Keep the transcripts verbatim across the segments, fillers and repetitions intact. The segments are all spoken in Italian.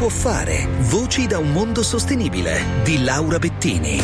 può fare. Voci da un mondo sostenibile di Laura Bettini.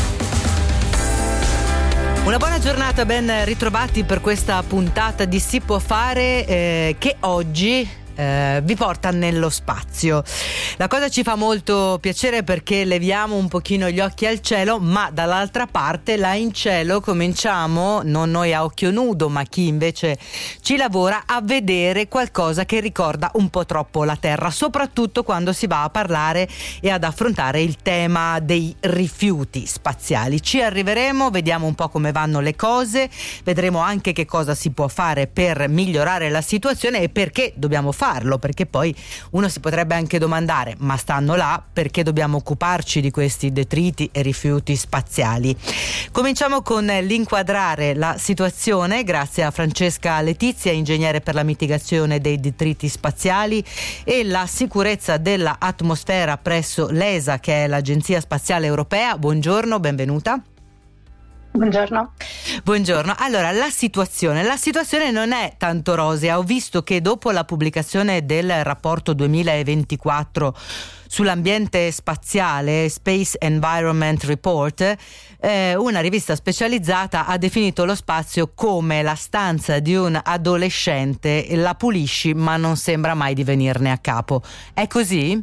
Una buona giornata, ben ritrovati per questa puntata di Si può fare eh, che oggi eh, vi porta nello spazio. La cosa ci fa molto piacere perché leviamo un pochino gli occhi al cielo, ma dall'altra parte là in cielo cominciamo, non noi a occhio nudo ma chi invece ci lavora, a vedere qualcosa che ricorda un po' troppo la Terra, soprattutto quando si va a parlare e ad affrontare il tema dei rifiuti spaziali. Ci arriveremo, vediamo un po' come vanno le cose, vedremo anche che cosa si può fare per migliorare la situazione e perché dobbiamo farlo, perché poi uno si potrebbe anche domandare: ma stanno là, perché dobbiamo occuparci di questi detriti e rifiuti spaziali? Cominciamo con l'inquadrare la situazione grazie a Francesca Letizia, ingegnere per la mitigazione dei detriti spaziali e la sicurezza della atmosfera presso l'E S A, che è l'Agenzia Spaziale Europea. Buongiorno, benvenuta. Buongiorno. Buongiorno. Allora, la situazione, la situazione non è tanto rosea. Ho visto che dopo la pubblicazione del rapporto duemilaventiquattro sull'ambiente spaziale, Space Environment Report, eh, una rivista specializzata ha definito lo spazio come la stanza di un adolescente. La pulisci ma non sembra mai di venirne a capo. È così?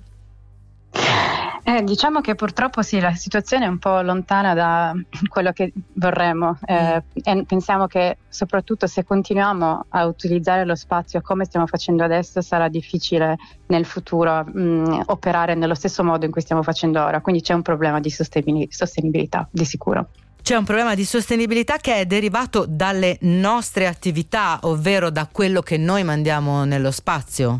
Eh, diciamo che purtroppo sì, la situazione è un po' lontana da quello che vorremmo eh, e pensiamo che soprattutto se continuiamo a utilizzare lo spazio come stiamo facendo adesso sarà difficile nel futuro mh, operare nello stesso modo in cui stiamo facendo ora, quindi c'è un problema di sostenibilità di sicuro. C'è un problema di sostenibilità che è derivato dalle nostre attività, ovvero da quello che noi mandiamo nello spazio?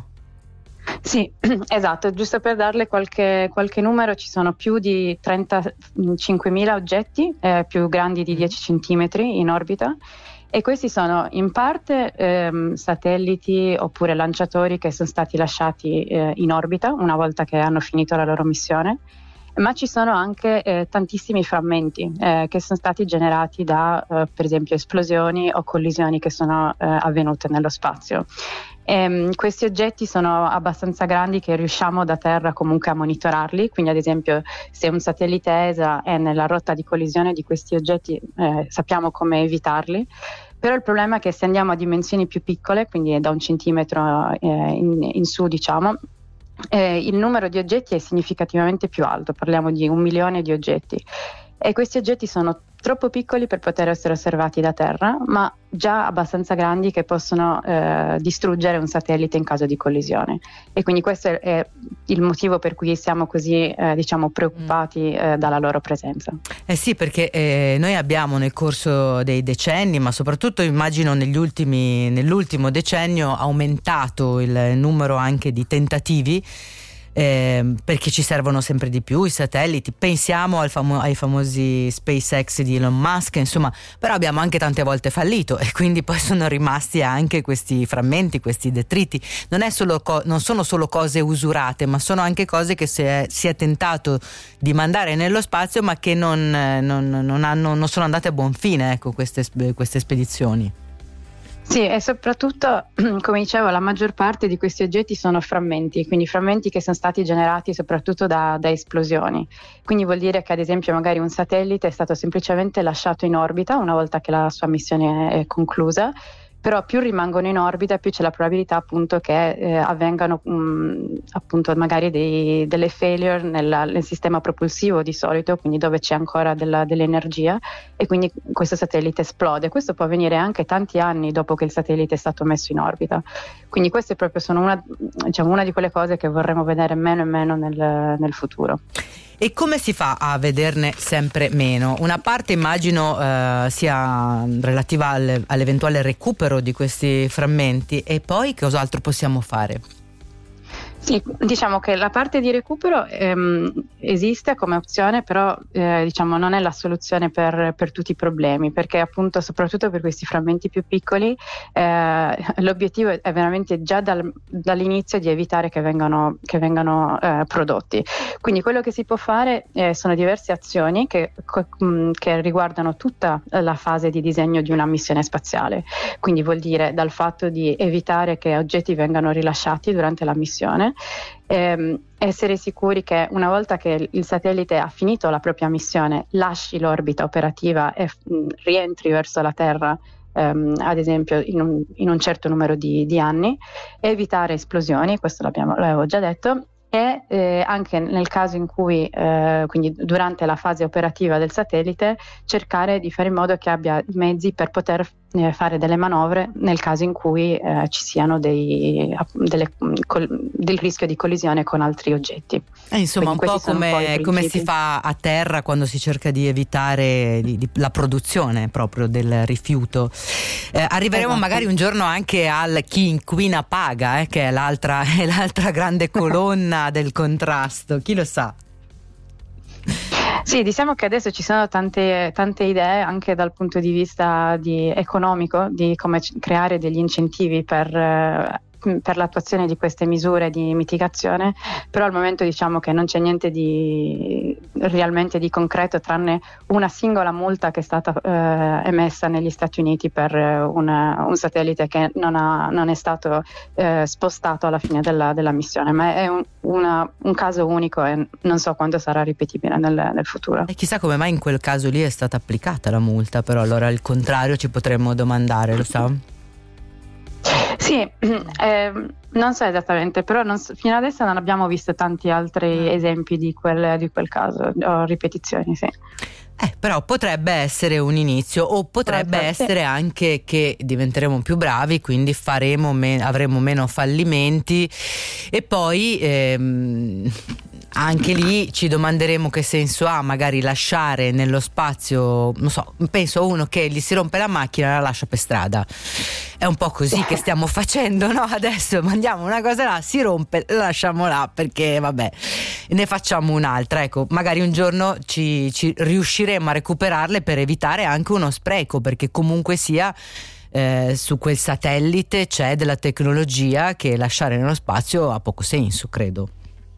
Sì, esatto, giusto per darle qualche, qualche numero, ci sono più di trentacinquemila oggetti eh, più grandi di dieci centimetri in orbita e questi sono in parte ehm, satelliti oppure lanciatori che sono stati lasciati eh, in orbita una volta che hanno finito la loro missione, ma ci sono anche eh, tantissimi frammenti eh, che sono stati generati da eh, per esempio esplosioni o collisioni che sono eh, avvenute nello spazio. E, questi oggetti sono abbastanza grandi che riusciamo da terra comunque a monitorarli, quindi ad esempio se un satellite E S A è nella rotta di collisione di questi oggetti eh, sappiamo come evitarli, però il problema è che se andiamo a dimensioni più piccole, quindi da un centimetro eh, in, in su diciamo, eh, il numero di oggetti è significativamente più alto, parliamo di un milione di oggetti e questi oggetti sono troppo piccoli per poter essere osservati da terra, ma già abbastanza grandi che possono eh, distruggere un satellite in caso di collisione. E quindi questo è, è il motivo per cui siamo così eh, diciamo preoccupati eh, dalla loro presenza. Eh sì, perché eh, noi abbiamo nel corso dei decenni, ma soprattutto immagino negli ultimi, nell'ultimo decennio, aumentato il numero anche di tentativi. Eh, perché ci servono sempre di più i satelliti, pensiamo al famo- ai famosi SpaceX di Elon Musk, insomma, però abbiamo anche tante volte fallito e quindi poi sono rimasti anche questi frammenti, questi detriti. Non è solo co- non sono solo cose usurate, ma sono anche cose che si è, si è tentato di mandare nello spazio ma che non, non, non, hanno, non sono andate a buon fine, ecco, queste, queste spedizioni. Sì, e soprattutto, come dicevo, la maggior parte di questi oggetti sono frammenti, quindi frammenti che sono stati generati soprattutto da, da esplosioni. Quindi vuol dire che ad esempio magari un satellite è stato semplicemente lasciato in orbita una volta che la sua missione è conclusa, però più rimangono in orbita più c'è la probabilità appunto che eh, avvengano mh, appunto magari dei, delle failure nella, nel sistema propulsivo di solito, quindi dove c'è ancora della, dell'energia e quindi questo satellite esplode. Questo può avvenire anche tanti anni dopo che il satellite è stato messo in orbita, quindi queste proprio sono una, diciamo, una di quelle cose che vorremmo vedere meno e meno nel, nel futuro. E come si fa a vederne sempre meno? Una parte immagino eh, sia relativa al, all'eventuale recupero di questi frammenti, e poi cos'altro possiamo fare? Sì, diciamo che la parte di recupero ehm, esiste come opzione, però eh, diciamo non è la soluzione per, per tutti i problemi, perché appunto soprattutto per questi frammenti più piccoli eh, l'obiettivo è veramente già dal, dall'inizio di evitare che vengano, che vengano eh, prodotti. Quindi quello che si può fare eh, sono diverse azioni che, che riguardano tutta la fase di disegno di una missione spaziale, quindi vuol dire dal fatto di evitare che oggetti vengano rilasciati durante la missione, ehm, essere sicuri che una volta che il satellite ha finito la propria missione lasci l'orbita operativa e mh, rientri verso la Terra, ehm, ad esempio in un, in un certo numero di, di anni, evitare esplosioni, questo l'abbiamo, l'avevo già detto, e eh, anche nel caso in cui, eh, quindi durante la fase operativa del satellite, cercare di fare in modo che abbia i mezzi per poter eh, fare delle manovre nel caso in cui eh, ci siano dei, delle, col, del rischio di collisione con altri oggetti. Eh, insomma, Quindi un po' come, un po' come si fa a terra quando si cerca di evitare di, di, la produzione proprio del rifiuto. Eh, arriveremo esatto. magari un giorno anche al chi inquina paga, eh, che è l'altra, è l'altra grande colonna del contrasto, chi lo sa. Sì, diciamo che adesso ci sono tante, tante idee anche dal punto di vista di economico, di come c- creare degli incentivi per, eh, per l'attuazione di queste misure di mitigazione, però al momento diciamo che non c'è niente di realmente di concreto, tranne una singola multa che è stata eh, emessa negli Stati Uniti per una, un satellite che non, ha, non è stato eh, spostato alla fine della, della missione, ma è un, una, un caso unico e non so quanto sarà ripetibile nel, nel futuro. E chissà come mai in quel caso lì è stata applicata la multa, però allora il contrario ci potremmo domandare, lo sa? Sì, eh, non so esattamente, però non so, fino adesso non abbiamo visto tanti altri esempi di quel, di quel caso, o ripetizioni, sì. Eh, però potrebbe essere un inizio, o potrebbe Potrebbe, essere sì. anche che diventeremo più bravi, quindi faremo me- avremo meno fallimenti e poi ehm, anche lì ci domanderemo che senso ha magari lasciare nello spazio, non so, penso uno che gli si rompe la macchina e la lascia per strada. È un po' così che stiamo facendo, no? Adesso mandiamo una cosa là, si rompe, la lasciamo là perché vabbè, ne facciamo un'altra. Ecco, magari un giorno ci, ci riusciremo a recuperarle per evitare anche uno spreco, perché comunque sia eh, su quel satellite c'è della tecnologia che lasciare nello spazio ha poco senso, credo.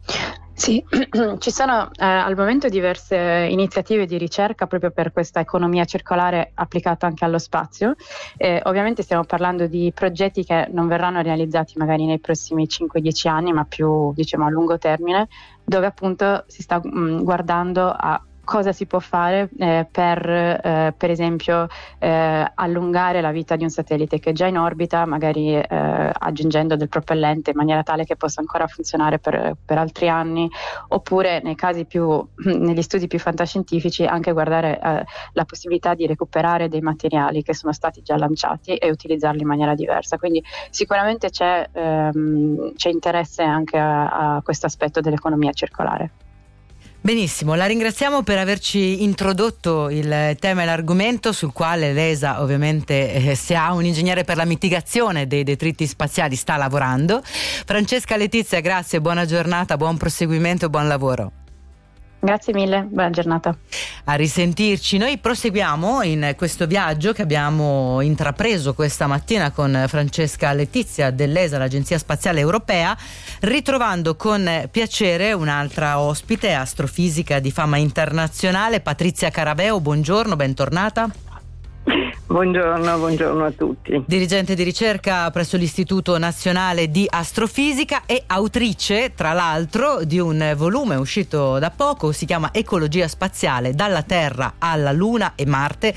Sì, ci sono eh, al momento diverse iniziative di ricerca proprio per questa economia circolare applicata anche allo spazio. Eh, ovviamente stiamo parlando di progetti che non verranno realizzati magari nei prossimi cinque dieci anni, ma più diciamo a lungo termine, dove appunto si sta mh, guardando a cosa si può fare eh, per, eh, per esempio, eh, allungare la vita di un satellite che è già in orbita, magari eh, aggiungendo del propellente in maniera tale che possa ancora funzionare per, per altri anni, oppure nei casi più, negli studi più fantascientifici, anche guardare eh, la possibilità di recuperare dei materiali che sono stati già lanciati e utilizzarli in maniera diversa. Quindi sicuramente c'è, ehm, c'è interesse anche a, a questo aspetto dell'economia circolare. Benissimo, la ringraziamo per averci introdotto il tema e l'argomento sul quale l'E S A ovviamente eh, se ha un ingegnere per la mitigazione dei detriti spaziali sta lavorando. Francesca Letizia, grazie, buona giornata, buon proseguimento e buon lavoro. Grazie mille, buona giornata. A risentirci. Noi proseguiamo in questo viaggio che abbiamo intrapreso questa mattina con Francesca Letizia dell'E S A, l'Agenzia Spaziale Europea, ritrovando con piacere un'altra ospite, astrofisica di fama internazionale, Patrizia Caraveo. Buongiorno, bentornata. Buongiorno, buongiorno a tutti. Dirigente di ricerca presso l'Istituto Nazionale di Astrofisica e autrice, tra l'altro, di un volume uscito da poco, si chiama Ecologia spaziale, dalla Terra alla Luna e Marte,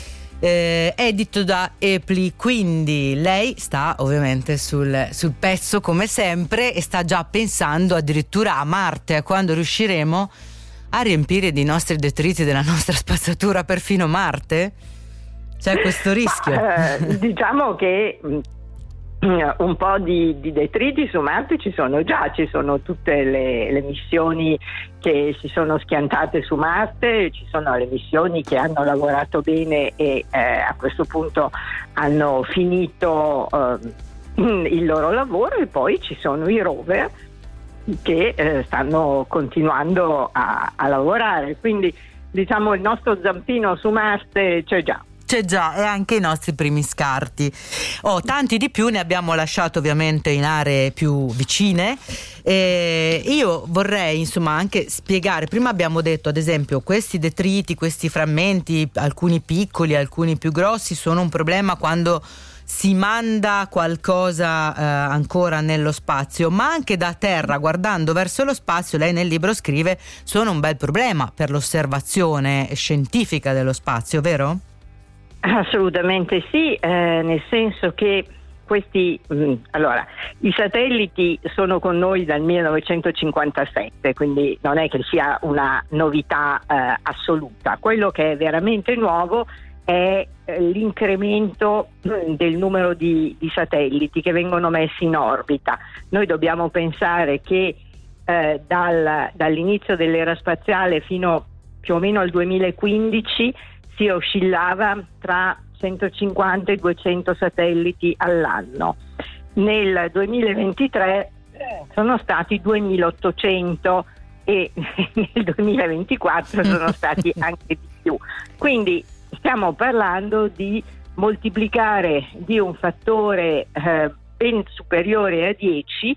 eh, edito da Epli. Quindi lei sta ovviamente sul, sul pezzo come sempre e sta già pensando addirittura a Marte, a quando riusciremo a riempire di nostri detriti della nostra spazzatura perfino Marte? C'è questo rischio? Ma, eh, diciamo che un po' di, di detriti su Marte ci sono già, ci sono tutte le, le missioni che si sono schiantate su Marte, ci sono le missioni che hanno lavorato bene e eh, a questo punto hanno finito eh, il loro lavoro, e poi ci sono i rover che eh, stanno continuando a, a lavorare, quindi diciamo il nostro zampino su Marte c'è già. C'è già, e anche i nostri primi scarti. Oh, tanti di più ne abbiamo lasciato ovviamente in aree più vicine. E io vorrei insomma anche spiegare, prima abbiamo detto ad esempio questi detriti, questi frammenti, alcuni piccoli, alcuni più grossi, sono un problema quando si manda qualcosa eh, ancora nello spazio, ma anche da terra, guardando verso lo spazio, lei nel libro scrive, sono un bel problema per l'osservazione scientifica dello spazio, vero? Assolutamente sì, eh, nel senso che questi, mh, allora, i satelliti sono con noi dal millenovecentocinquantasette, quindi non è che sia una novità eh, assoluta. Quello che è veramente nuovo è eh, l'incremento mh, del numero di, di satelliti che vengono messi in orbita. Noi dobbiamo pensare che eh, dal, dall'inizio dell'era spaziale fino più o meno al duemilaquindici si oscillava tra centocinquanta e duecento satelliti all'anno. Nel duemilaventitré sono stati duemilaottocento e nel duemilaventiquattro sono stati anche di più. Quindi stiamo parlando di moltiplicare di un fattore eh, ben superiore a dieci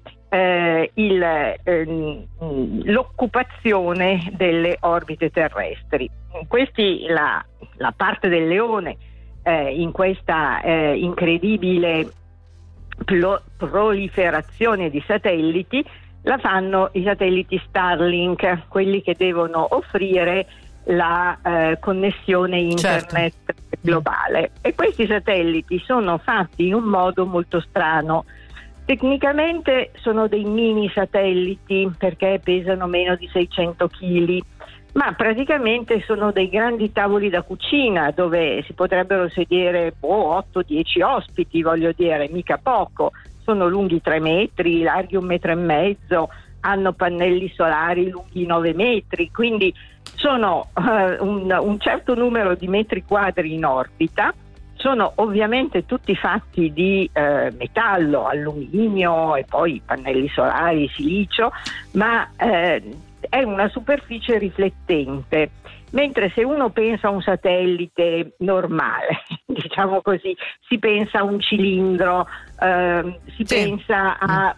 eh, il, eh, l'occupazione delle orbite terrestri. Questi, la, la parte del leone eh, in questa eh, incredibile plo- proliferazione di satelliti la fanno i satelliti Starlink, quelli che devono offrire la eh, connessione internet certo. globale. E questi satelliti sono fatti in un modo molto strano. Tecnicamente sono dei mini satelliti perché pesano meno di seicento chili, ma praticamente sono dei grandi tavoli da cucina dove si potrebbero sedere oh, otto dieci ospiti, voglio dire, mica poco. Sono lunghi tre metri, larghi un metro e mezzo, hanno pannelli solari lunghi nove metri, quindi sono uh, un, un certo numero di metri quadri in orbita. Sono ovviamente tutti fatti di eh, metallo, alluminio e poi pannelli solari, silicio, ma eh, è una superficie riflettente, mentre se uno pensa a un satellite normale, diciamo così, si pensa a un cilindro, eh, si sì. pensa a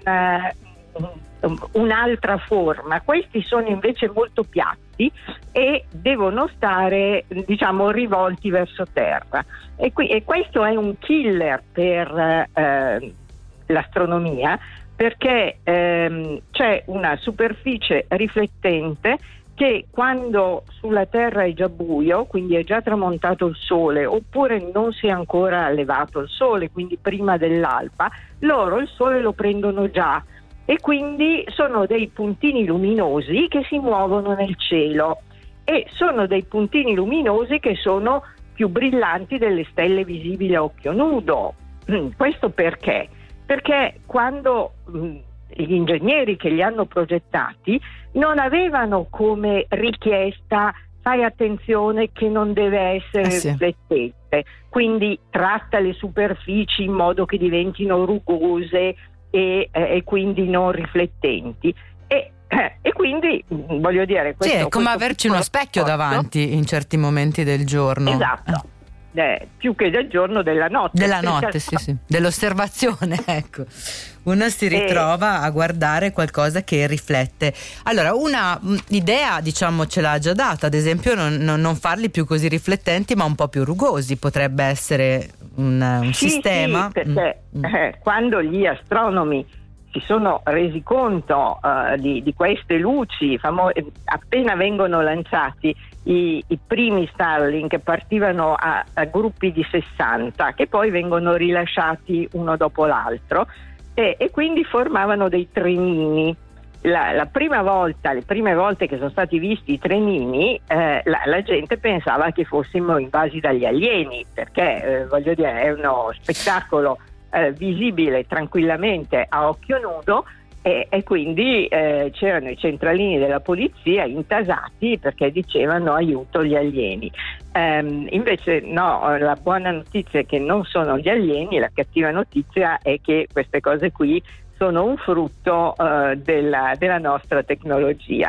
un, uh, un'altra forma. Questi sono invece molto piatti e devono stare, diciamo, rivolti verso terra. E, qui, e questo è un killer per eh, l'astronomia, perché ehm, c'è una superficie riflettente che quando sulla Terra è già buio, quindi è già tramontato il sole, oppure non si è ancora levato il sole, quindi prima dell'alba, loro il sole lo prendono già e quindi sono dei puntini luminosi che si muovono nel cielo e sono dei puntini luminosi che sono più brillanti delle stelle visibili a occhio nudo. Questo perché? Perché quando mh, gli ingegneri che li hanno progettati non avevano come richiesta fai attenzione che non deve essere eh sì. riflettente, quindi tratta le superfici in modo che diventino rugose e, eh, e quindi non riflettenti. E, eh, e quindi voglio dire questo, sì, è come averci uno specchio posto, davanti in certi momenti del giorno. Esatto. Eh, più che del giorno, della notte. Della notte, sì, sì, dell'osservazione, ecco. Uno si ritrova e... a guardare qualcosa che riflette. Allora, una idea, diciamo, ce l'ha già data, ad esempio non, non, non farli più così riflettenti, ma un po' più rugosi, potrebbe essere un, un sì, sistema. Sì, perché mm. eh, quando gli astronomi si sono resi conto uh, di, di queste luci, famo- appena vengono lanciati i, i primi Starlink partivano a, a gruppi di sessanta che poi vengono rilasciati uno dopo l'altro e, e quindi formavano dei trenini. La, la prima volta, le prime volte che sono stati visti i trenini, eh, la, la gente pensava che fossimo invasi dagli alieni, perché eh, voglio dire è uno spettacolo Eh, visibile tranquillamente a occhio nudo e, e quindi eh, c'erano i centralini della polizia intasati perché dicevano aiuto gli alieni. Um, invece no, la buona notizia è che non sono gli alieni, la cattiva notizia è che queste cose qui sono un frutto uh, della, della nostra tecnologia.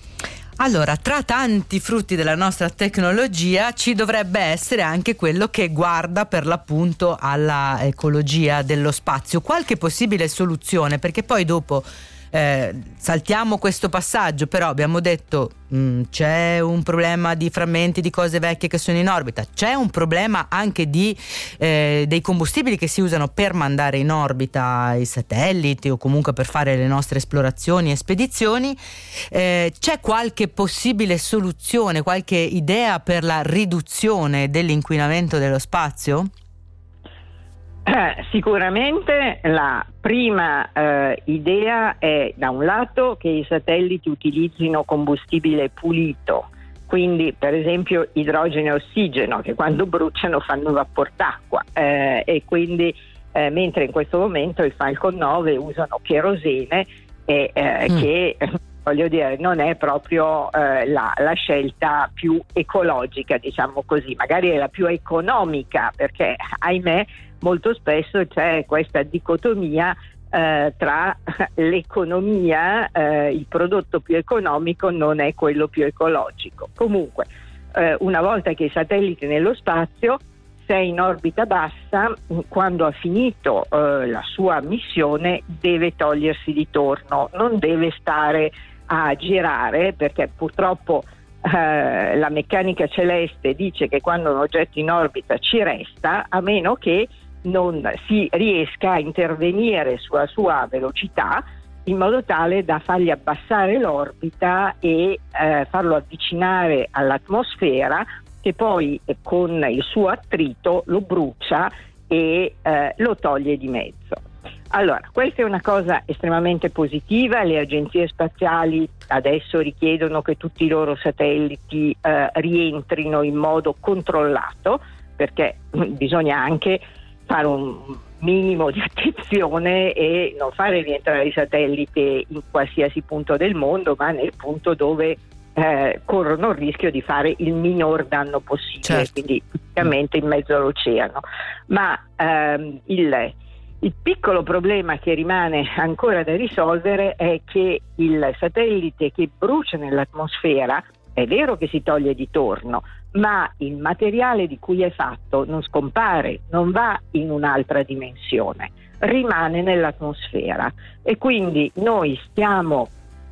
Allora, tra tanti frutti della nostra tecnologia ci dovrebbe essere anche quello che guarda per l'appunto alla ecologia dello spazio. Qualche possibile soluzione? Perché poi dopo eh, saltiamo questo passaggio, però abbiamo detto mh, c'è un problema di frammenti di cose vecchie che sono in orbita, c'è un problema anche di eh, dei combustibili che si usano per mandare in orbita i satelliti o comunque per fare le nostre esplorazioni e spedizioni. Eh, c'è qualche possibile soluzione, qualche idea per la riduzione dell'inquinamento dello spazio? Eh, sicuramente la prima eh, idea è, da un lato, che i satelliti utilizzino combustibile pulito, quindi per esempio idrogeno e ossigeno, che quando bruciano fanno vapor d'acqua, eh, e quindi eh, mentre in questo momento i Falcon nove usano cherosene e eh, mm. che voglio dire non è proprio eh, la, la scelta più ecologica, diciamo così, magari è la più economica, perché ahimè molto spesso c'è questa dicotomia eh, tra l'economia, eh, il prodotto più economico non è quello più ecologico. Comunque, eh, una volta che i satelliti nello spazio, se è in orbita bassa, quando ha finito eh, la sua missione deve togliersi di torno, non deve stare a girare, perché purtroppo eh, la meccanica celeste dice che quando un oggetto in orbita ci resta, a meno che non si riesca a intervenire sulla sua velocità in modo tale da fargli abbassare l'orbita e eh, farlo avvicinare all'atmosfera, che poi eh, con il suo attrito lo brucia e eh, lo toglie di mezzo. Allora, questa è una cosa estremamente positiva. Le agenzie spaziali adesso richiedono che tutti i loro satelliti eh, rientrino in modo controllato, perché bisogna anche fare un minimo di attenzione e non fare rientrare i satelliti in qualsiasi punto del mondo, ma nel punto dove eh, corrono il rischio di fare il minor danno possibile, certo. Quindi praticamente in mezzo all'oceano. Ma ehm, il, il piccolo problema che rimane ancora da risolvere è che il satellite che brucia nell'atmosfera, è vero che si toglie di torno, ma il materiale di cui è fatto non scompare, non va in un'altra dimensione, rimane nell'atmosfera, e quindi noi stiamo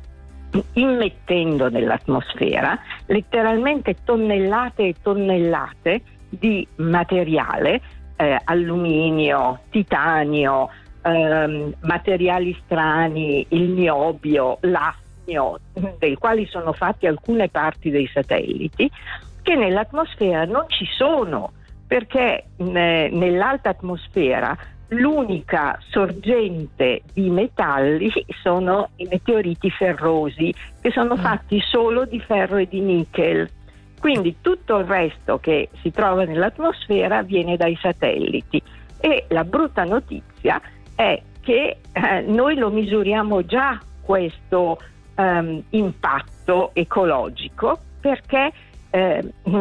immettendo nell'atmosfera letteralmente tonnellate e tonnellate di materiale, eh, alluminio, titanio, ehm, materiali strani, il niobio, l'afnio, dei quali sono fatti alcune parti dei satelliti, che nell'atmosfera non ci sono, perché eh, nell'alta atmosfera l'unica sorgente di metalli sono i meteoriti ferrosi, che sono fatti solo di ferro e di nickel. Quindi tutto il resto che si trova nell'atmosfera viene dai satelliti, e la brutta notizia è che eh, noi lo misuriamo già questo ehm, impatto ecologico, perché Eh,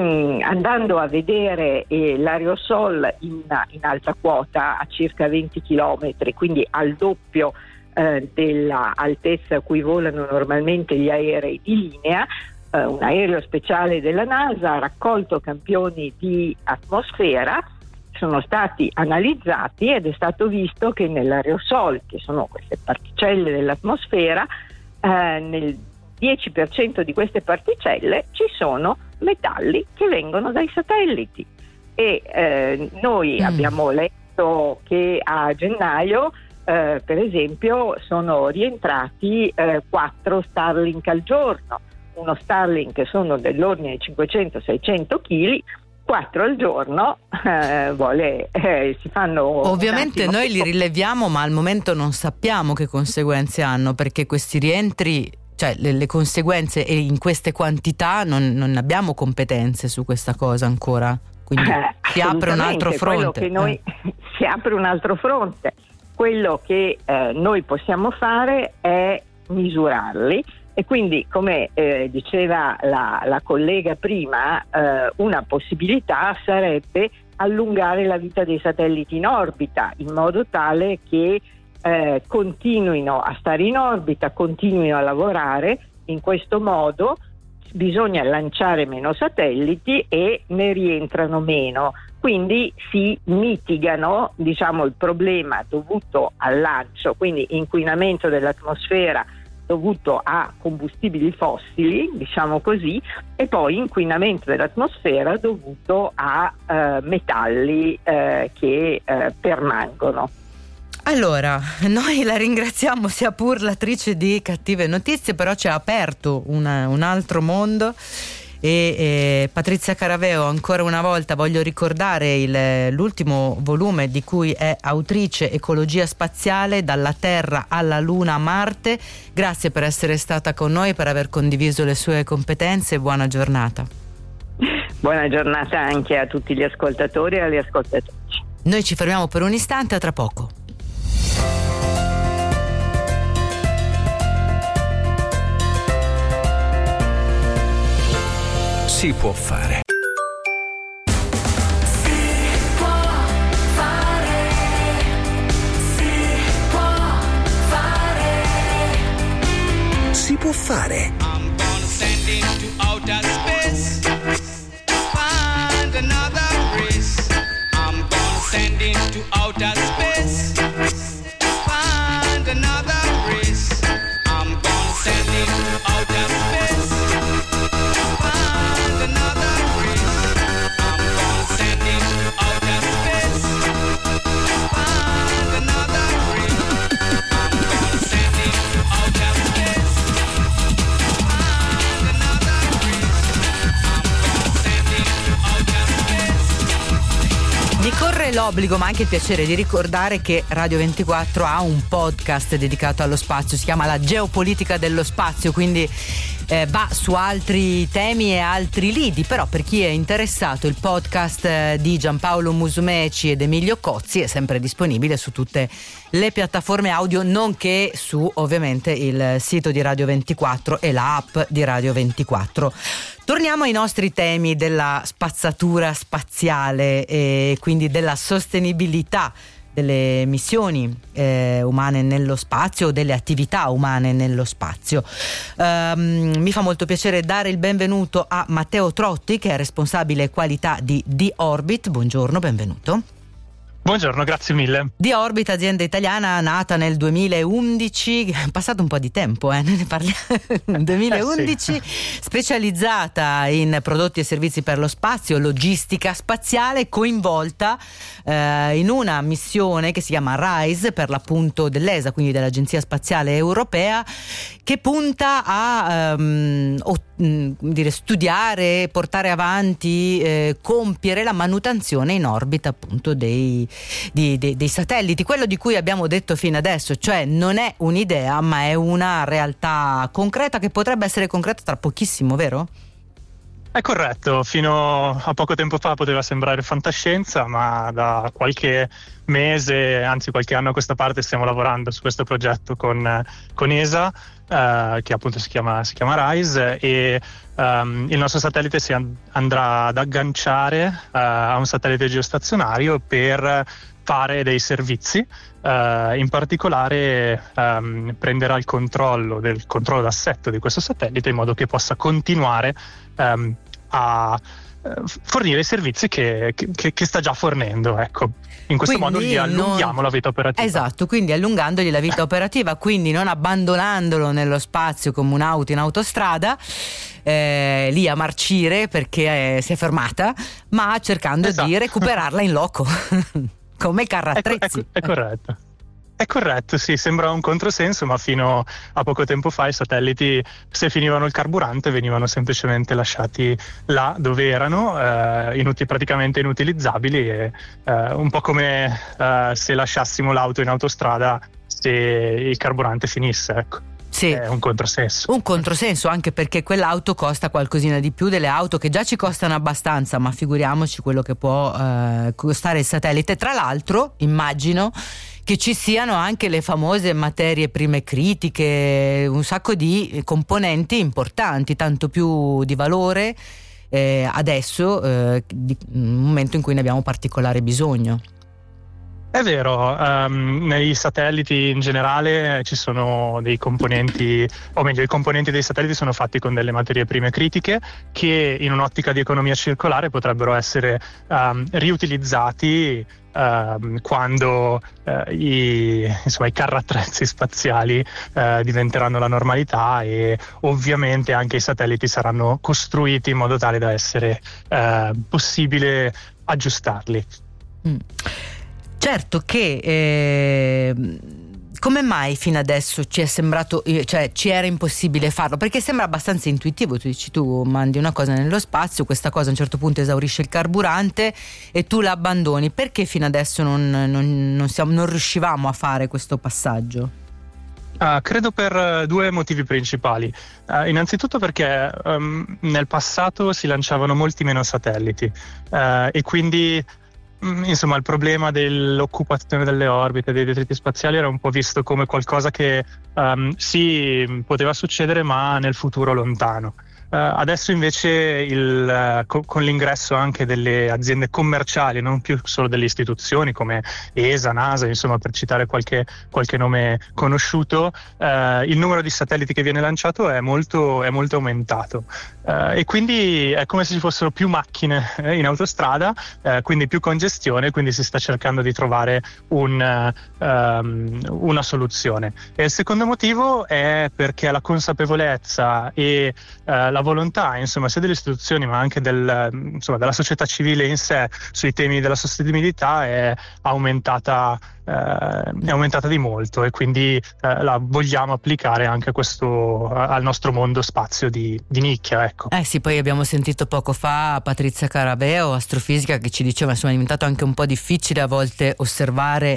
andando a vedere eh, l'aerosol in, in alta quota a circa venti chilometri, quindi al doppio eh, dell'altezza a cui volano normalmente gli aerei di linea, eh, un aereo speciale della NASA ha raccolto campioni di atmosfera, sono stati analizzati ed è stato visto che nell'aerosol, che sono queste particelle dell'atmosfera, eh, nel dieci per cento di queste particelle ci sono metalli che vengono dai satelliti, e eh, noi mm. abbiamo letto che a gennaio eh, per esempio sono rientrati eh, quattro Starlink al giorno. Uno Starlink sono dell'ordine di cinquecento seicento chili, quattro al giorno, eh, vuole, eh, si fanno. Ovviamente noi li rileviamo, ma al momento non sappiamo che conseguenze hanno, perché questi rientri, cioè le, le conseguenze, e in queste quantità non, non abbiamo competenze su questa cosa ancora, quindi eh, si apre un altro fronte. Che noi, eh. Si apre un altro fronte. Quello che eh, noi possiamo fare è misurarli, e quindi, come eh, diceva la, la collega prima, eh, una possibilità sarebbe allungare la vita dei satelliti in orbita, in modo tale che Eh, continuino a stare in orbita, continuino a lavorare. In questo modo bisogna lanciare meno satelliti e ne rientrano meno. quindi si mitigano, diciamo, il problema dovuto al lancio, quindi inquinamento dell'atmosfera dovuto a combustibili fossili, diciamo così, e poi inquinamento dell'atmosfera dovuto a eh, metalli eh, che eh, permangono. Allora, noi la ringraziamo, sia pur l'attrice di Cattive Notizie, però ci ha aperto una, un altro mondo. E eh, Patrizia Caraveo, ancora una volta voglio ricordare il, l'ultimo volume di cui è autrice, Ecologia spaziale, dalla Terra alla Luna a Marte. Grazie per essere stata con noi, per aver condiviso le sue competenze, e buona giornata. Buona giornata anche a tutti gli ascoltatori e alle ascoltatrici. Noi ci fermiamo per un istante, a tra poco. Si può fare. Si può fare. Si può fare. Si può fare. I'm gonna send into outer space. Find another race. I'm gonna send into outer space. Find another race. I'm gonna send into outer space. Find another race. I'm gonna send into outer space. Find another race. I'm gonna send into outer space. Find another race. I'm gonna send into outer space. Mi corre l'obbligo, ma anche il piacere, di ricordare che Radio ventiquattro ha un podcast dedicato allo spazio, si chiama La Geopolitica dello Spazio, quindi eh, va su altri temi e altri lidi, però per chi è interessato il podcast eh, di Giampaolo Musumeci ed Emilio Cozzi è sempre disponibile su tutte le piattaforme audio, nonché su ovviamente il sito di Radio ventiquattro e la app di Radio ventiquattro. Torniamo ai nostri temi della spazzatura spaziale e quindi della sostenibilità delle missioni eh, umane nello spazio o delle attività umane nello spazio. Um, mi fa molto piacere dare il benvenuto a Matteo Trotti, che è responsabile qualità di D-Orbit. Buongiorno, benvenuto. Buongiorno, grazie mille. D-Orbit, azienda italiana nata nel duemilaundici, è passato un po' di tempo, eh, ne parliamo. duemilaundici, eh sì. Specializzata in prodotti e servizi per lo spazio, logistica spaziale, coinvolta eh, in una missione che si chiama RISE, per l'appunto dell'E S A, quindi dell'Agenzia Spaziale Europea, che punta a um, o, mh, dire, studiare, portare avanti, eh, compiere la manutenzione in orbita appunto dei Di, dei, dei satelliti, quello di cui abbiamo detto fino adesso, cioè non è un'idea ma è una realtà concreta, che potrebbe essere concreta tra pochissimo, vero? È corretto, fino a poco tempo fa poteva sembrare fantascienza, ma da qualche mese, anzi qualche anno a questa parte, stiamo lavorando su questo progetto con, con E S A, eh, che appunto si chiama, si chiama RISE, e um, il nostro satellite si and- andrà ad agganciare uh, a un satellite geostazionario per fare dei servizi. Uh, in particolare um, prenderà il controllo del controllo d'assetto di questo satellite, in modo che possa continuare um, a uh, fornire i servizi che, che, che sta già fornendo, ecco. In questo quindi modo gli allunghiamo non... la vita operativa. Esatto, quindi allungandogli la vita operativa, quindi non abbandonandolo nello spazio come un'auto in autostrada, eh, lì a marcire perché eh, si è fermata, ma cercando esatto. di recuperarla in loco. Come carrattrezzi. È, è, è corretto. È corretto, sì, sembra un controsenso, ma fino a poco tempo fa i satelliti, se finivano il carburante, venivano semplicemente lasciati là dove erano, eh, inuti, praticamente inutilizzabili, e eh, un po' come eh, se lasciassimo l'auto in autostrada se il carburante finisse, ecco. Sì. È un controsenso. Un controsenso, anche perché quell'auto costa qualcosina di più delle auto che già ci costano abbastanza, ma figuriamoci quello che può eh, costare il satellite. Tra l'altro, immagino che ci siano anche le famose materie prime critiche, un sacco di componenti importanti, tanto più di valore eh, adesso, eh, di un momento in cui ne abbiamo particolare bisogno. È vero, um, nei satelliti in generale ci sono dei componenti, o meglio i componenti dei satelliti sono fatti con delle materie prime critiche che in un'ottica di economia circolare potrebbero essere um, riutilizzati um, quando uh, i, insomma, i carrattrezzi spaziali uh, diventeranno la normalità, e ovviamente anche i satelliti saranno costruiti in modo tale da essere uh, possibile aggiustarli. Mm. Certo che eh, come mai fino adesso ci è sembrato, cioè ci era impossibile farlo? Perché sembra abbastanza intuitivo, tu dici tu mandi una cosa nello spazio, questa cosa a un certo punto esaurisce il carburante e tu la abbandoni. Perché fino adesso non, non, non, siamo, non riuscivamo a fare questo passaggio? Uh, credo per due motivi principali. Uh, innanzitutto perché um, nel passato si lanciavano molti meno satelliti uh, e quindi insomma il problema dell'occupazione delle orbite, dei detriti spaziali era un po' visto come qualcosa che um, sì poteva succedere ma nel futuro lontano. Uh, adesso invece il, uh, co- con l'ingresso anche delle aziende commerciali, non più solo delle istituzioni come E S A, NASA, insomma per citare qualche, qualche nome conosciuto, uh, il numero di satelliti che viene lanciato è molto, è molto aumentato uh, e quindi è come se ci fossero più macchine in autostrada, uh, quindi più congestione, quindi si sta cercando di trovare un, uh, um, una soluzione. E il secondo motivo è perché la consapevolezza e uh, la volontà, insomma, sia delle istituzioni ma anche del, insomma, della società civile in sé sui temi della sostenibilità è aumentata, eh, è aumentata di molto, e quindi eh, la vogliamo applicare anche a questo, al nostro mondo spazio di, di nicchia, ecco. Eh sì, poi abbiamo sentito poco fa Patrizia Carabeo, astrofisica, che ci diceva insomma è diventato anche un po' difficile a volte osservare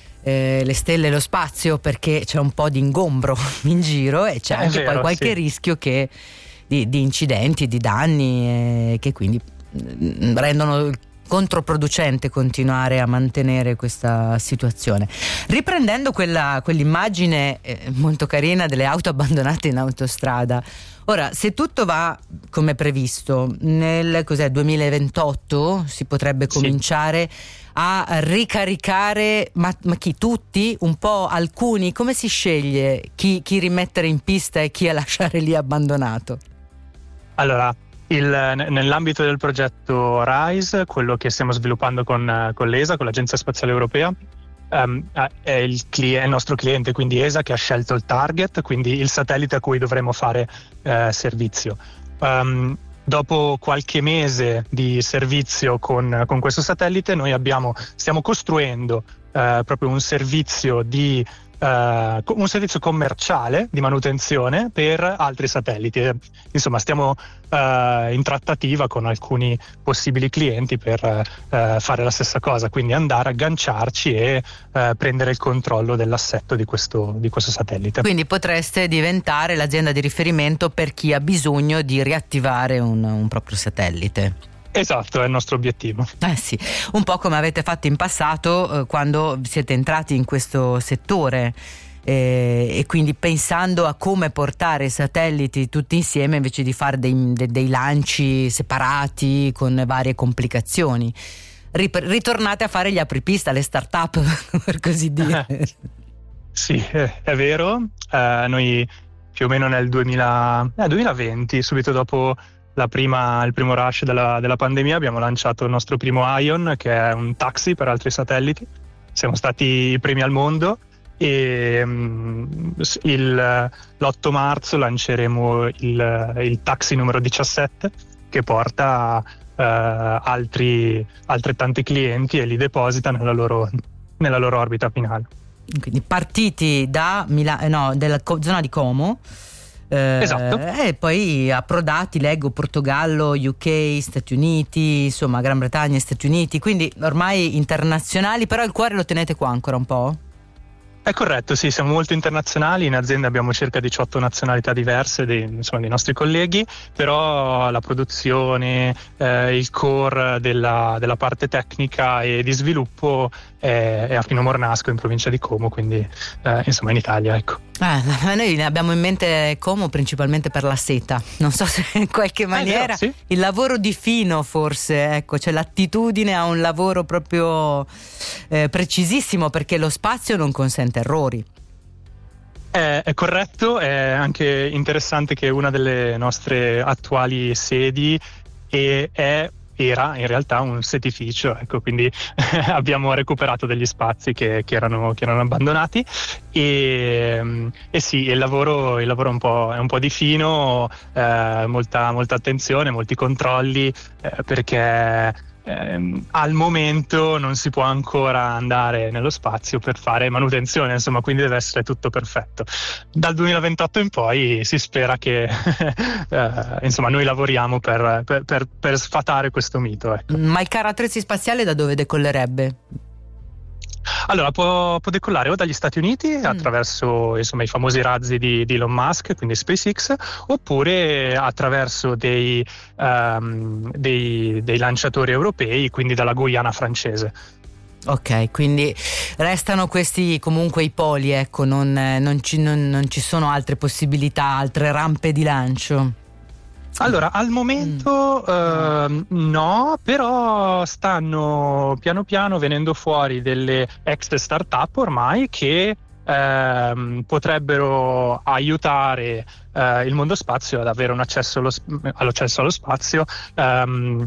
Eh, le stelle e lo spazio perché c'è un po' di ingombro in giro e c'è è anche vero, poi qualche sì. rischio che, di, di incidenti, di danni, eh, che quindi mh, rendono controproducente continuare a mantenere questa situazione. Riprendendo quella, quell'immagine eh, molto carina delle auto abbandonate in autostrada, ora se tutto va come previsto nel cos'è, duemilaventotto si potrebbe cominciare sì. a ricaricare, ma, ma chi? Tutti? Un po' alcuni? Come si sceglie chi, chi rimettere in pista e chi a lasciare lì abbandonato? Allora, il, nell'ambito del progetto RISE, quello che stiamo sviluppando con, con l'E S A, con l'Agenzia Spaziale Europea, um, è il, cliente, il nostro cliente, quindi E S A, che ha scelto il target, quindi il satellite a cui dovremo fare eh, servizio. Um, Dopo qualche mese di servizio con, con questo satellite, noi abbiamo, stiamo costruendo eh, proprio un servizio di Uh, un servizio commerciale di manutenzione per altri satelliti. Insomma, stiamo uh, in trattativa con alcuni possibili clienti per uh, fare la stessa cosa, quindi andare a agganciarci e uh, prendere il controllo dell'assetto di questo, di questo satellite. Quindi potreste diventare l'azienda di riferimento per chi ha bisogno di riattivare un, un proprio satellite. Esatto, è il nostro obiettivo. Eh sì, un po' come avete fatto in passato eh, quando siete entrati in questo settore eh, e quindi pensando a come portare i satelliti tutti insieme invece di fare dei, dei, dei lanci separati con varie complicazioni. Rip- ritornate a fare gli apripista, le start-up per così dire. Sì, è vero. Uh, noi più o meno nel duemila, eh, duemilaventi, subito dopo La prima, il primo rush della, della pandemia, abbiamo lanciato il nostro primo Ion, che è un taxi per altri satelliti. Siamo stati i primi al mondo e um, il, l'otto marzo lanceremo il, il taxi numero diciassette, che porta uh, altri altrettanti clienti e li deposita nella loro, nella loro orbita finale. Quindi partiti da Milano, no, della zona di Como. Eh, esatto. E poi approdati, leggo, Portogallo, U K, Stati Uniti, insomma Gran Bretagna e Stati Uniti, quindi ormai internazionali, però il cuore lo tenete qua ancora un po'? È corretto, sì, siamo molto internazionali, in azienda abbiamo circa diciotto nazionalità diverse dei, insomma, dei nostri colleghi, però la produzione, eh, il core della, della parte tecnica e di sviluppo è, è a Fino Mornasco in provincia di Como, quindi eh, insomma in Italia, ecco. Eh, noi ne abbiamo in mente Como principalmente per la seta, non so se in qualche maniera eh, sì. il lavoro di fino forse, ecco, c'è l'attitudine a un lavoro proprio eh, precisissimo, perché lo spazio non consente errori. È, è corretto, è anche interessante che una delle nostre attuali sedi è, è era in realtà un setificio, ecco, quindi abbiamo recuperato degli spazi che, che, erano, che erano abbandonati e, e sì, il lavoro, il lavoro è, un po', è un po' di fino, eh, molta, molta attenzione, molti controlli, eh, perché Eh, al momento non si può ancora andare nello spazio per fare manutenzione, insomma, quindi deve essere tutto perfetto. Dal duemilaventotto in poi si spera che eh, insomma noi lavoriamo per, per, per, per sfatare questo mito, ecco. Ma il carro attrezzi spaziale da dove decollerebbe? Allora, può, può decollare o dagli Stati Uniti mm. attraverso insomma i famosi razzi di, di Elon Musk, quindi SpaceX, oppure attraverso dei, um, dei, dei lanciatori europei, quindi dalla Guyana francese. Ok, quindi restano questi comunque i poli, ecco, non, non, ci, non, non ci sono altre possibilità, altre rampe di lancio. Allora, al momento mm. eh, no, però stanno piano piano venendo fuori delle ex startup ormai che eh, potrebbero aiutare eh, il mondo spazio ad avere un accesso allo, all'accesso allo spazio ehm,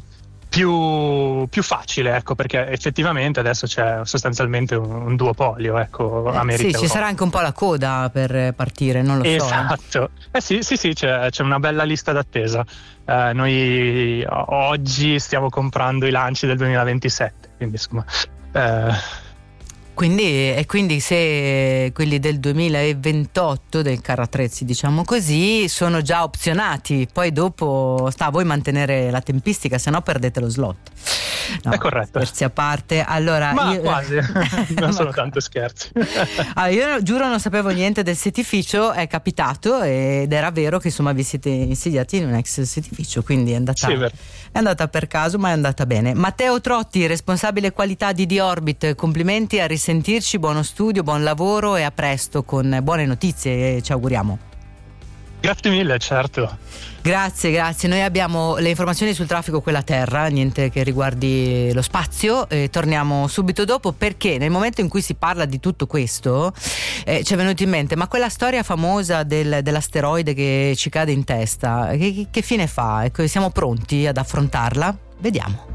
più, più facile, ecco, perché effettivamente adesso c'è sostanzialmente un, un duopolio, ecco, eh, America. Sì, ci sarà anche un po' la coda per partire, non lo esatto. so. Eh sì, sì, sì, c'è, c'è una bella lista d'attesa. Eh, noi oggi stiamo comprando i lanci del duemilaventisette, quindi insomma... Eh, Quindi, e quindi se quelli del duemilaventotto del carro attrezzi, diciamo così, sono già opzionati, poi dopo sta a voi mantenere la tempistica, se no perdete lo slot. No, è corretto. Scherzi a parte. Allora, ma io, quasi, non sono tanto scherzi. Allora, io giuro non sapevo niente del setificio, è capitato ed era vero che insomma vi siete insediati in un ex setificio, quindi è andata, sì, è andata per caso, ma è andata bene. Matteo Trotti, responsabile qualità di D-Orbit, complimenti, a risentirci, buono studio, buon lavoro e a presto con buone notizie, ci auguriamo. Grazie mille, certo. Grazie, grazie. Noi abbiamo le informazioni sul traffico quella terra, niente che riguardi lo spazio, e torniamo subito dopo, perché nel momento in cui si parla di tutto questo eh, ci è venuto in mente, ma quella storia famosa del, dell'asteroide che ci cade in testa, che, che fine fa? Ecco, siamo pronti ad affrontarla? Vediamo.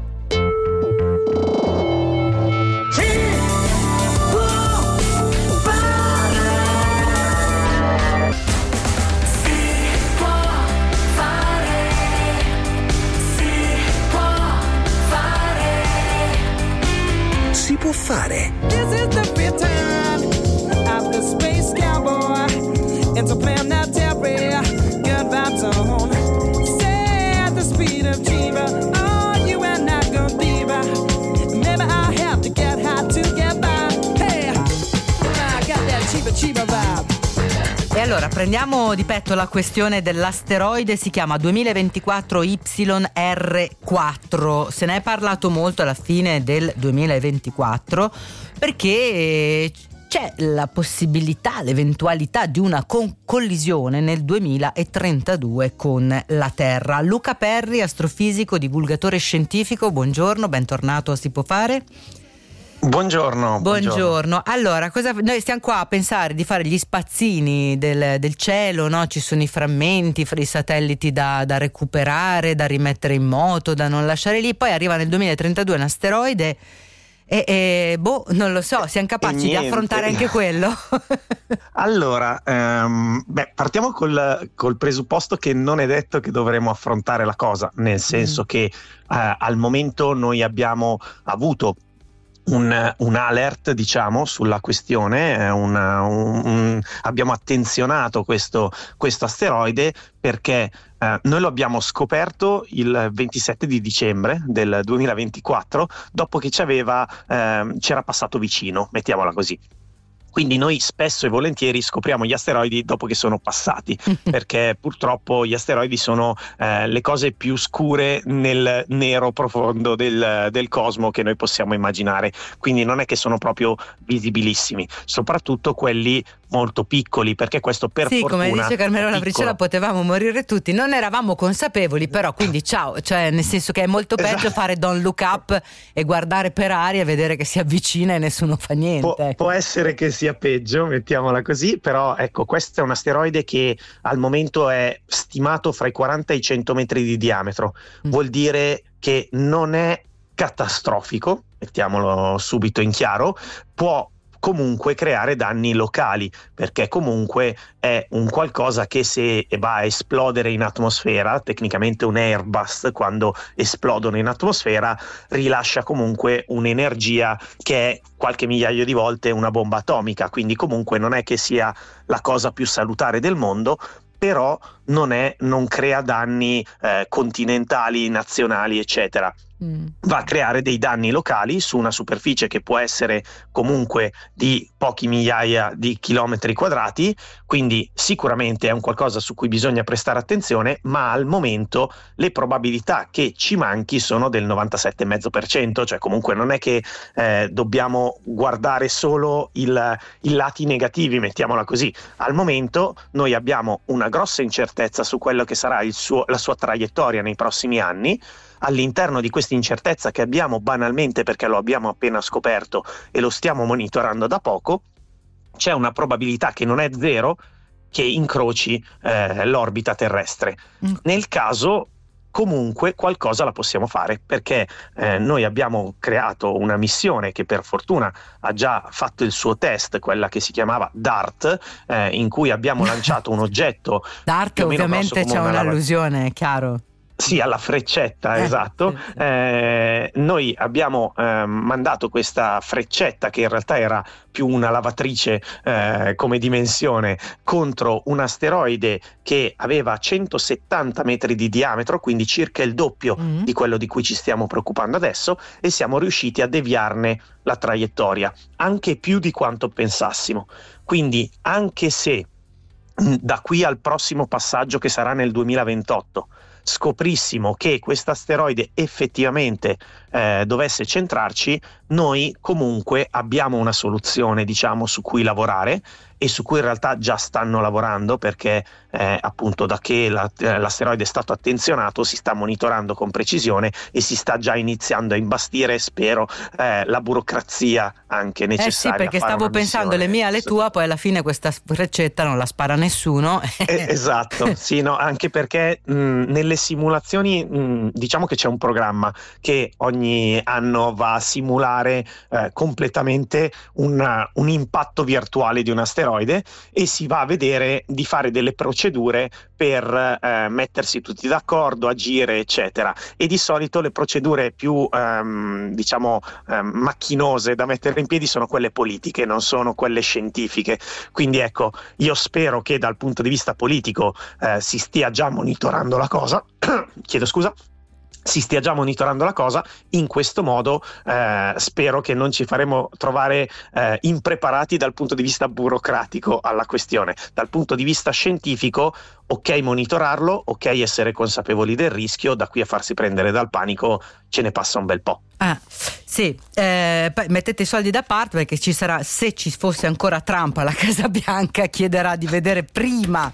Si può fare. This is the fifth time I'm the space cowboy. It's a plan that every good vibes on. Say at the speed of Chiba, oh, you and I gonna diva. Maybe I have to get high to get by. Hey, I got that Chiba Chiba vibe. E allora prendiamo di petto la questione dell'asteroide, si chiama duemilaventiquattro Y R quattro, se ne è parlato molto alla fine del duemilaventiquattro perché c'è la possibilità, l'eventualità di una con- collisione nel duemilatrentadue con la Terra. Luca Perri, astrofisico, divulgatore scientifico, buongiorno, bentornato a Si può fare. Buongiorno, buongiorno. Buongiorno. Allora, cosa, noi stiamo qua a pensare di fare gli spazzini del, del cielo, no? Ci sono i frammenti, i satelliti da, da recuperare, da rimettere in moto, da non lasciare lì. Poi arriva nel duemilatrentadue un asteroide e, e boh, non lo so, siamo capaci di affrontare anche quello? Allora, ehm, beh, partiamo col, col presupposto che non è detto che dovremo affrontare la cosa, nel senso mm. che eh, al momento noi abbiamo avuto Un, un alert, diciamo, sulla questione, una, un, un, abbiamo attenzionato questo, questo asteroide perché eh, noi lo abbiamo scoperto il ventisette di dicembre del duemilaventiquattro, dopo che ci aveva, eh, c'era passato vicino, mettiamola così. Quindi noi spesso e volentieri scopriamo gli asteroidi dopo che sono passati, perché purtroppo gli asteroidi sono eh, le cose più scure nel nero profondo del, del cosmo che noi possiamo immaginare, quindi non è che sono proprio visibilissimi, soprattutto quelli molto piccoli, perché questo per sì, fortuna, come dice Carmelo Lavricella, piccolo. potevamo morire tutti, non eravamo consapevoli, però quindi ciao, cioè nel senso che è molto peggio Esatto. fare don't look up e guardare per aria e vedere che si avvicina e nessuno fa niente. Pu- può essere che sia peggio, mettiamola così, però ecco, questo è un asteroide che al momento è stimato fra i quaranta e i cento metri di diametro, mm. vuol dire che non è catastrofico, mettiamolo subito in chiaro, può comunque creare danni locali, perché comunque è un qualcosa che se va a esplodere in atmosfera, tecnicamente un airburst, quando esplodono in atmosfera rilascia comunque un'energia che è qualche migliaio di volte una bomba atomica, quindi comunque non è che sia la cosa più salutare del mondo, però non è, non crea danni eh, continentali, nazionali, eccetera. Mm. Va a creare dei danni locali su una superficie che può essere comunque di pochi migliaia di chilometri quadrati, quindi sicuramente è un qualcosa su cui bisogna prestare attenzione, ma al momento le probabilità che ci manchi sono del novantasette virgola cinque per cento, cioè comunque non è che eh, dobbiamo guardare solo il, i lati negativi, mettiamola così. Al momento noi abbiamo una grossa incertezza su quello che sarà il suo, la sua traiettoria nei prossimi anni. All'interno di questa incertezza che abbiamo banalmente perché lo abbiamo appena scoperto e lo stiamo monitorando da poco, c'è una probabilità che non è zero che incroci eh, l'orbita terrestre. Mm. Nel caso comunque qualcosa la possiamo fare, perché eh, noi abbiamo creato una missione che per fortuna ha già fatto il suo test, quella che si chiamava DART, eh, in cui abbiamo lanciato un oggetto DART ovviamente c'è un'allusione, è chiaro. Sì, alla freccetta, eh, esatto. Sì, sì. Eh, noi abbiamo eh, mandato questa freccetta, che in realtà era più una lavatrice eh, come dimensione, contro un asteroide che aveva centosettanta metri di diametro, quindi circa il doppio mm. di quello di cui ci stiamo preoccupando adesso, e siamo riusciti a deviarne la traiettoria, anche più di quanto pensassimo. Quindi anche se da qui al prossimo passaggio, che sarà nel duemilaventotto, scoprissimo che questo asteroide effettivamente eh, dovesse centrarci, noi comunque abbiamo una soluzione, diciamo, su cui lavorare, e su cui in realtà già stanno lavorando, perché eh, appunto da che la, eh, l'asteroide è stato attenzionato si sta monitorando con precisione e si sta già iniziando a imbastire, spero, eh, la burocrazia anche necessaria. Eh sì, perché stavo pensando le mie alle tua, poi alla fine questa freccetta non la spara nessuno. Eh, esatto, sì, no, anche perché mh, nelle simulazioni mh, diciamo che c'è un programma che ogni anno va a simulare eh, completamente una, un impatto virtuale di un asteroide, e si va a vedere di fare delle procedure per eh, mettersi tutti d'accordo, agire, eccetera. E di solito le procedure più ehm, diciamo ehm, macchinose da mettere in piedi sono quelle politiche, non sono quelle scientifiche. Quindi ecco, io spero che dal punto di vista politico eh, si stia già monitorando la cosa chiedo scusa si stia già monitorando la cosa. In questo modo eh, spero che non ci faremo trovare eh, impreparati dal punto di vista burocratico alla questione. Dal punto di vista scientifico, ok monitorarlo, ok essere consapevoli del rischio, da qui a farsi prendere dal panico ce ne passa un bel po'. Ah, sì, eh, mettete i soldi da parte, perché ci sarà, se ci fosse ancora Trump alla Casa Bianca, chiederà di vedere prima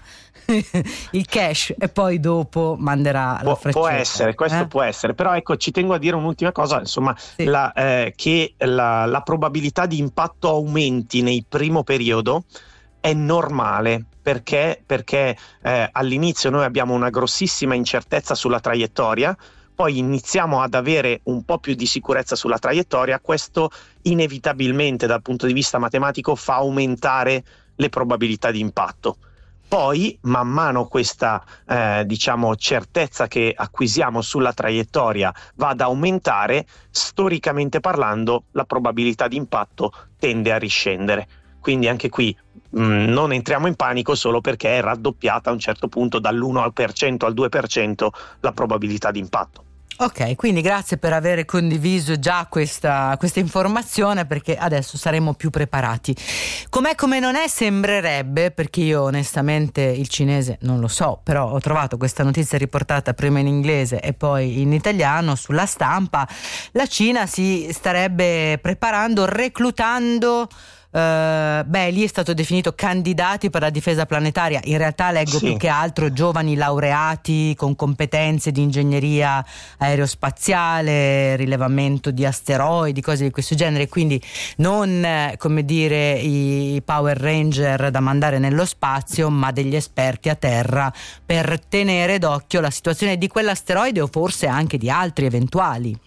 il cash e poi dopo manderà può, la freccetta. Può essere, questo eh? può essere, però ecco, ci tengo a dire un'ultima cosa, insomma, sì. la, eh, che la, la probabilità di impatto aumenti nel primo periodo è normale. Perché? Perché eh, all'inizio noi abbiamo una grossissima incertezza sulla traiettoria, poi iniziamo ad avere un po' più di sicurezza sulla traiettoria, questo inevitabilmente dal punto di vista matematico fa aumentare le probabilità di impatto. Poi, man mano questa eh, diciamo certezza che acquisiamo sulla traiettoria va ad aumentare, storicamente parlando la probabilità di impatto tende a riscendere. Quindi anche qui mh, non entriamo in panico solo perché è raddoppiata a un certo punto dall'uno per cento al due per cento la probabilità di impatto. Ok, quindi grazie per aver condiviso già questa, questa informazione, perché adesso saremo più preparati. Com'è come non è, sembrerebbe, perché io onestamente il cinese non lo so, però ho trovato questa notizia riportata prima in inglese e poi in italiano sulla stampa, la Cina si starebbe preparando, reclutando Uh, beh, lì è stato definito candidati per la difesa planetaria. In realtà leggo sì. più che altro giovani laureati con competenze di ingegneria aerospaziale, rilevamento di asteroidi, cose di questo genere. Quindi non, come dire, i Power Ranger da mandare nello spazio, ma degli esperti a terra per tenere d'occhio la situazione di quell'asteroide o forse anche di altri eventuali.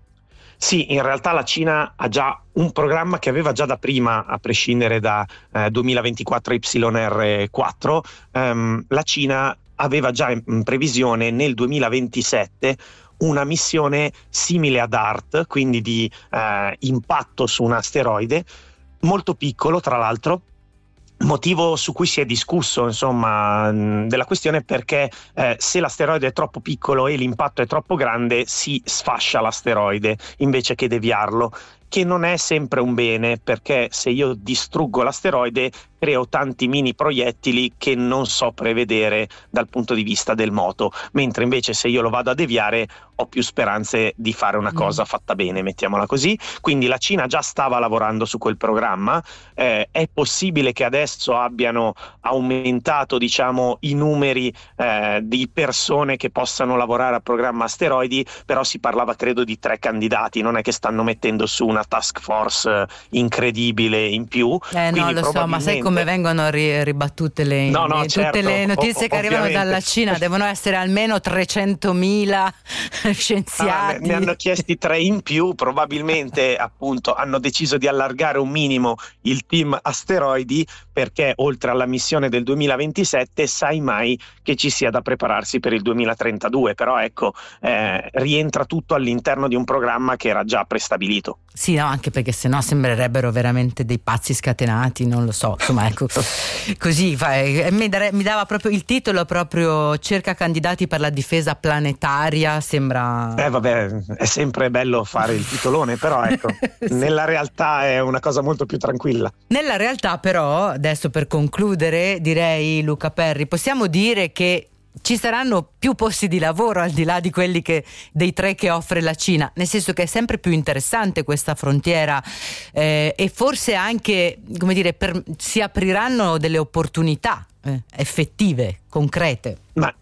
Sì, in realtà la Cina ha già un programma che aveva già da prima, a prescindere da eh, duemilaventiquattro Y R quattro. Um, la Cina aveva già in previsione nel duemilaventisette una missione simile ad DART, quindi di eh, impatto su un asteroide, molto piccolo tra l'altro. Motivo su cui si è discusso, insomma, della questione, perché eh, se l'asteroide è troppo piccolo e l'impatto è troppo grande, si sfascia l'asteroide invece che deviarlo, che non è sempre un bene, perché se io distruggo l'asteroide creo tanti mini proiettili che non so prevedere dal punto di vista del moto, mentre invece se io lo vado a deviare ho più speranze di fare una cosa fatta bene, mettiamola così. Quindi la Cina già stava lavorando su quel programma, eh, è possibile che adesso abbiano aumentato, diciamo, i numeri eh, di persone che possano lavorare al programma asteroidi, però si parlava credo di tre candidati, non è che stanno mettendo su una task force incredibile in più. Eh no, lo so, ma sai come vengono ri- ribattute le, no, no, tutte certo, le notizie o- che arrivano ovviamente. dalla Cina? Devono essere almeno trecentomila scienziati. Ah, ne, ne hanno chiesti tre in più, probabilmente appunto hanno deciso di allargare un minimo il team asteroidi, perché oltre alla missione del duemilaventisette sai mai che ci sia da prepararsi per il duemilatrentadue, però ecco, eh, rientra tutto all'interno di un programma che era già prestabilito. Sì, no, anche perché sennò sembrerebbero veramente dei pazzi scatenati, non lo so, insomma, ecco, così fai, mi, dare, mi dava proprio il titolo, proprio cerca candidati per la difesa planetaria, sembra... Eh vabbè, è sempre bello fare il titolone, però ecco, sì. Nella realtà è una cosa molto più tranquilla. Nella realtà però, adesso per concludere, direi, Luca Perri, possiamo dire che ci saranno più posti di lavoro al di là di quelli che dei tre che offre la Cina, nel senso che è sempre più interessante questa frontiera eh, e forse anche, come dire, per, si apriranno delle opportunità eh, effettive, concrete. Ma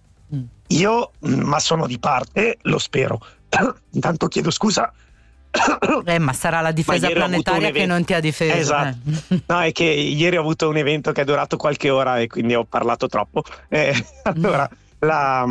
io, ma sono di parte, lo spero. Intanto chiedo scusa. Eh, ma sarà la difesa planetaria che non ti ha difeso. Esatto. Eh. No, è che ieri ho avuto un evento che è durato qualche ora e quindi ho parlato troppo. Eh, allora, la,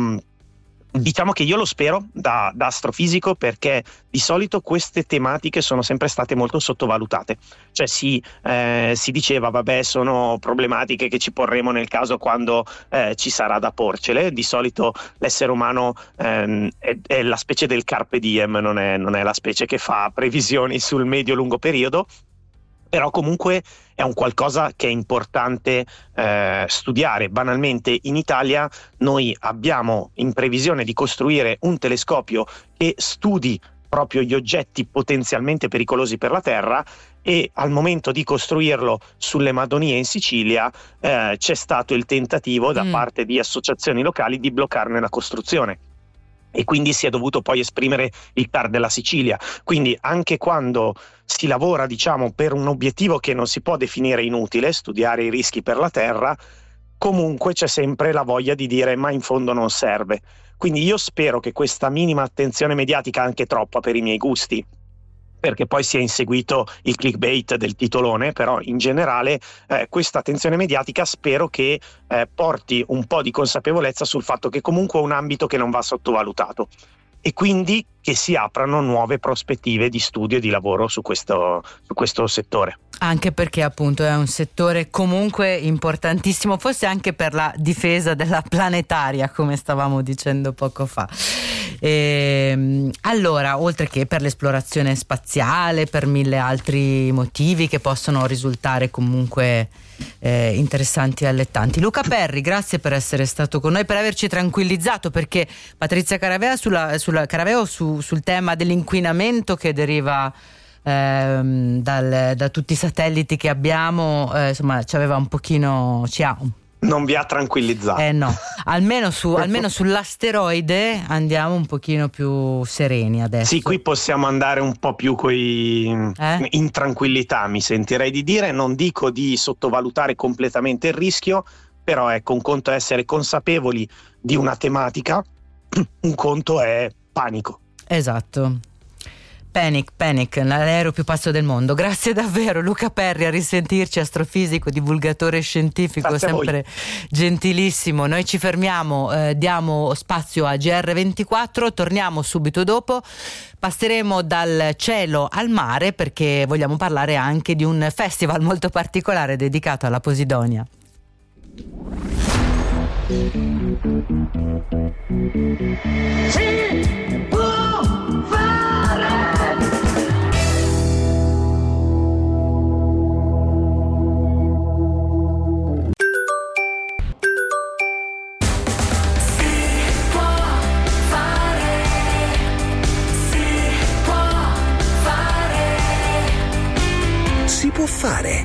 diciamo che io lo spero da, da astrofisico, perché di solito queste tematiche sono sempre state molto sottovalutate. Cioè si, eh, si diceva, vabbè, sono problematiche che ci porremo nel caso quando eh, ci sarà da porcele. Di solito l'essere umano ehm, è, è la specie del carpe diem, non è, non è la specie che fa previsioni sul medio-lungo periodo. Però comunque è un qualcosa che è importante eh, studiare. Banalmente in Italia noi abbiamo in previsione di costruire un telescopio che studi proprio gli oggetti potenzialmente pericolosi per la Terra, e al momento di costruirlo sulle Madonie in Sicilia eh, c'è stato il tentativo da mm. parte di associazioni locali di bloccarne la costruzione. E quindi si è dovuto poi esprimere il T A R della Sicilia. Quindi anche quando si lavora, diciamo, per un obiettivo che non si può definire inutile, studiare i rischi per la Terra, comunque c'è sempre la voglia di dire ma in fondo non serve. Quindi io spero che questa minima attenzione mediatica, anche troppa per i miei gusti, perché poi si è inseguito il clickbait del titolone, però in generale eh, questa attenzione mediatica spero che eh, porti un po' di consapevolezza sul fatto che comunque è un ambito che non va sottovalutato, e quindi che si aprano nuove prospettive di studio e di lavoro su questo, su questo settore. Anche perché appunto è un settore comunque importantissimo, forse anche per la difesa della planetaria, come stavamo dicendo poco fa. E, allora, oltre che per l'esplorazione spaziale, per mille altri motivi che possono risultare comunque eh, interessanti e allettanti. Luca Perri, grazie per essere stato con noi, per averci tranquillizzato, perché Patrizia Caraveo, sulla, sulla, Caraveo su, sul tema dell'inquinamento che deriva ehm, dal, da tutti i satelliti che abbiamo, eh, insomma, ci aveva un pochino, ci ha un Non vi ha tranquillizzato. Eh no, almeno, su, almeno sull'asteroide andiamo un pochino più sereni adesso. Sì, qui possiamo andare un po' più coi, eh? in tranquillità, mi sentirei di dire. Non dico di sottovalutare completamente il rischio, però ecco, un conto è essere consapevoli di una tematica, un conto è panico. Esatto. Panic, Panic, l'aereo più pazzo del mondo. Grazie davvero Luca Perri, a risentirci, astrofisico, divulgatore scientifico, Grazie sempre gentilissimo. Noi ci fermiamo, eh, diamo spazio a G R ventiquattro, torniamo subito dopo. Passeremo dal cielo al mare, perché vogliamo parlare anche di un festival molto particolare dedicato alla Posidonia. Si può fare. Si può fare.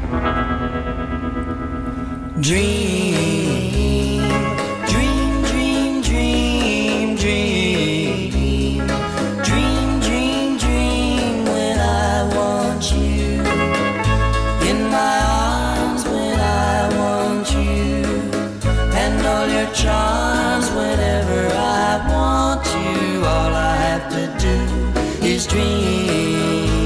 Dream, dream, dream, dream, dream, dream, dream, dream when I want you in my arms, when I want you, and all your charms whenever I want you. All I have to do is dream.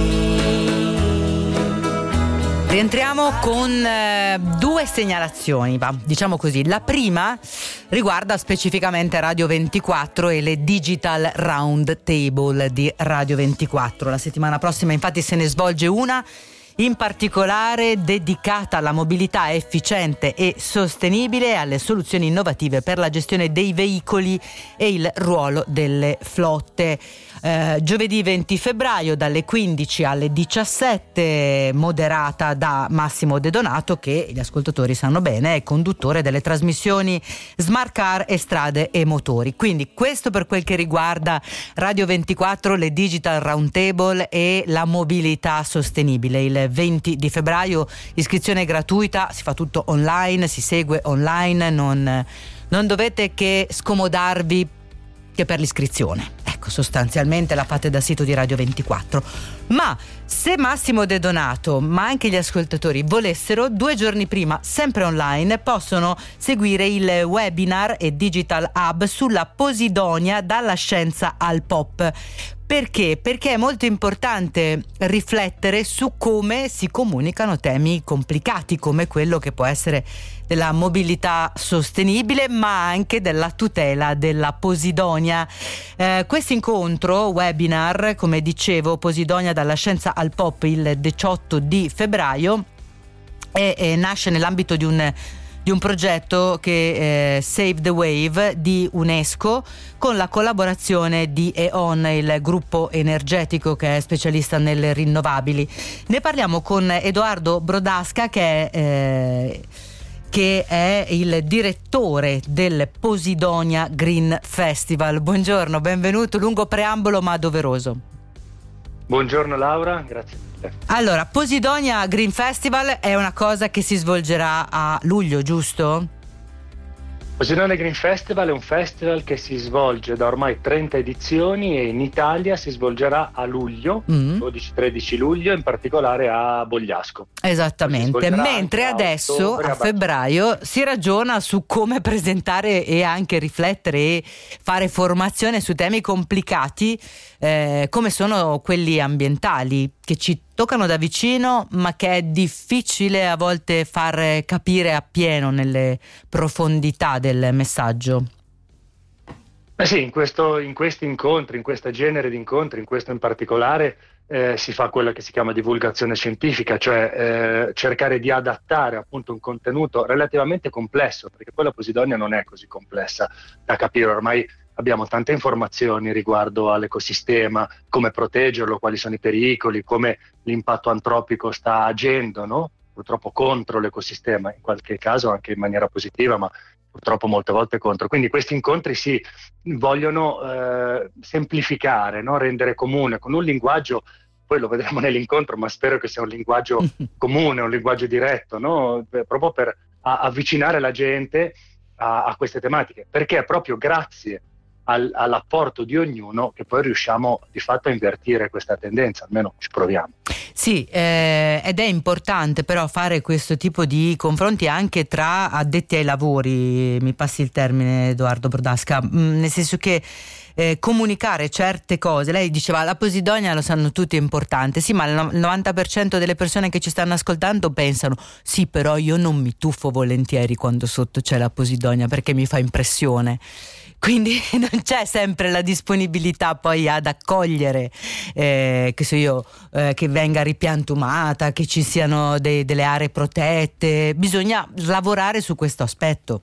Rientriamo con eh, due segnalazioni, va, diciamo così. La prima riguarda specificamente Radio ventiquattro e le Digital Round Table di Radio ventiquattro. La settimana prossima infatti se ne svolge una in particolare dedicata alla mobilità efficiente e sostenibile e alle soluzioni innovative per la gestione dei veicoli e il ruolo delle flotte. Eh, giovedì venti febbraio dalle quindici alle diciassette, moderata da Massimo De Donato, che gli ascoltatori sanno bene è conduttore delle trasmissioni Smart Car e Strade e Motori. Quindi questo per quel che riguarda Radio ventiquattro, le Digital Roundtable e la mobilità sostenibile. Il venti di febbraio, iscrizione gratuita, si fa tutto online, si segue online, non, non dovete che scomodarvi che per l'iscrizione. Ecco, sostanzialmente la fate dal sito di Radio ventiquattro. Ma se Massimo De Donato, ma anche gli ascoltatori volessero, due giorni prima, sempre online, possono seguire il webinar e Digital Hub sulla Posidonia, dalla scienza al pop. Perché? Perché è molto importante riflettere su come si comunicano temi complicati come quello che può essere della mobilità sostenibile, ma anche della tutela della Posidonia. Eh, questo incontro, webinar, come dicevo, Posidonia dalla scienza al pop, il diciotto di febbraio, e, e nasce nell'ambito di un di un progetto che eh, Save the Wave di UNESCO, con la collaborazione di E O N, il gruppo energetico che è specialista nelle rinnovabili. Ne parliamo con Edoardo Brodasca, che è eh, che è il direttore del Posidonia Green Festival. Buongiorno, benvenuto, lungo preambolo ma doveroso. Buongiorno Laura, grazie. Allora, Posidonia Green Festival è una cosa che si svolgerà a luglio, giusto? Posidonia Green Festival è un festival che si svolge da ormai trenta edizioni e in Italia si svolgerà a luglio, mm. dodici tredici luglio, in particolare a Bogliasco. Esattamente, mentre adesso a, a febbraio si ragiona su come presentare e anche riflettere e fare formazione su temi complicati eh, come sono quelli ambientali, che ci toccano da vicino ma che è difficile a volte far capire appieno nelle profondità del messaggio. Eh sì, in, questo, in questi incontri, in questo genere di incontri, in questo in particolare eh, si fa quella che si chiama divulgazione scientifica, cioè eh, cercare di adattare appunto un contenuto relativamente complesso, perché poi la Posidonia non è così complessa da capire, ormai abbiamo tante informazioni riguardo all'ecosistema, come proteggerlo, quali sono i pericoli, come l'impatto antropico sta agendo, no? Purtroppo contro l'ecosistema, in qualche caso anche in maniera positiva, ma purtroppo molte volte contro. Quindi questi incontri si vogliono eh, semplificare, no? Rendere comune con un linguaggio, poi lo vedremo nell'incontro, ma spero che sia un linguaggio comune, un linguaggio diretto, no? Proprio per a, avvicinare la gente a, a queste tematiche, perché è proprio grazie al, all'apporto di ognuno che poi riusciamo di fatto a invertire questa tendenza, almeno ci proviamo. Sì, eh, ed è importante però fare questo tipo di confronti anche tra addetti ai lavori, mi passi il termine Edoardo Brodasca, mh, nel senso che eh, comunicare certe cose, lei diceva la Posidonia lo sanno tutti, è importante, sì, ma il novanta per cento delle persone che ci stanno ascoltando pensano sì, però io non mi tuffo volentieri quando sotto c'è la Posidonia perché mi fa impressione. Quindi non c'è sempre la disponibilità poi ad accogliere eh, che so io eh, che venga ripiantumata, che ci siano dei, delle aree protette. Bisogna lavorare su questo aspetto.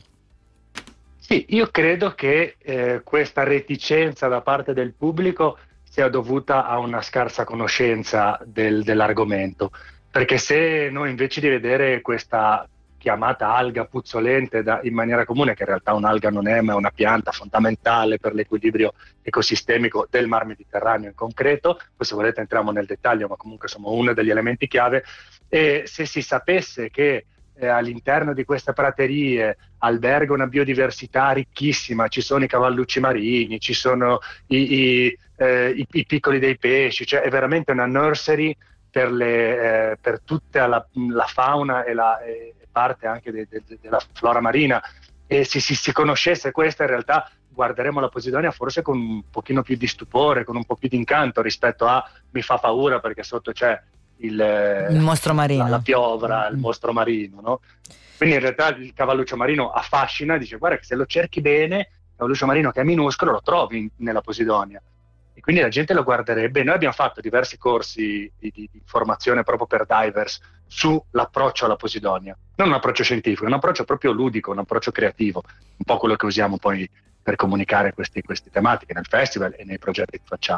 Sì, io credo che eh, questa reticenza da parte del pubblico sia dovuta a una scarsa conoscenza del, dell'argomento, perché se noi invece di vedere questa chiamata alga puzzolente da, in maniera comune, che in realtà un'alga non è, ma è una pianta fondamentale per l'equilibrio ecosistemico del Mar Mediterraneo in concreto, poi se volete entriamo nel dettaglio, ma comunque sono uno degli elementi chiave, e se si sapesse che eh, all'interno di queste praterie alberga una biodiversità ricchissima, ci sono i cavallucci marini, ci sono i, i, eh, i, i piccoli dei pesci, cioè è veramente una nursery per, le, eh, per tutta la, la fauna e la e parte anche de, de, de, della flora marina, e se si, si conoscesse questa, in realtà guarderemo la Posidonia forse con un pochino più di stupore, con un po' più di incanto rispetto a mi fa paura perché sotto c'è il, il mostro marino, la, la piovra, il mostro marino, no? Quindi in realtà il cavalluccio marino affascina, dice guarda che se lo cerchi bene, il cavalluccio marino che è minuscolo lo trovi in, nella Posidonia, e quindi la gente lo guarderebbe. Noi abbiamo fatto diversi corsi di, di, di formazione proprio per divers sull'approccio alla Posidonia, non un approccio scientifico, un approccio proprio ludico, un approccio creativo, un po' quello che usiamo poi per comunicare questi, queste tematiche nel festival e nei progetti che facciamo.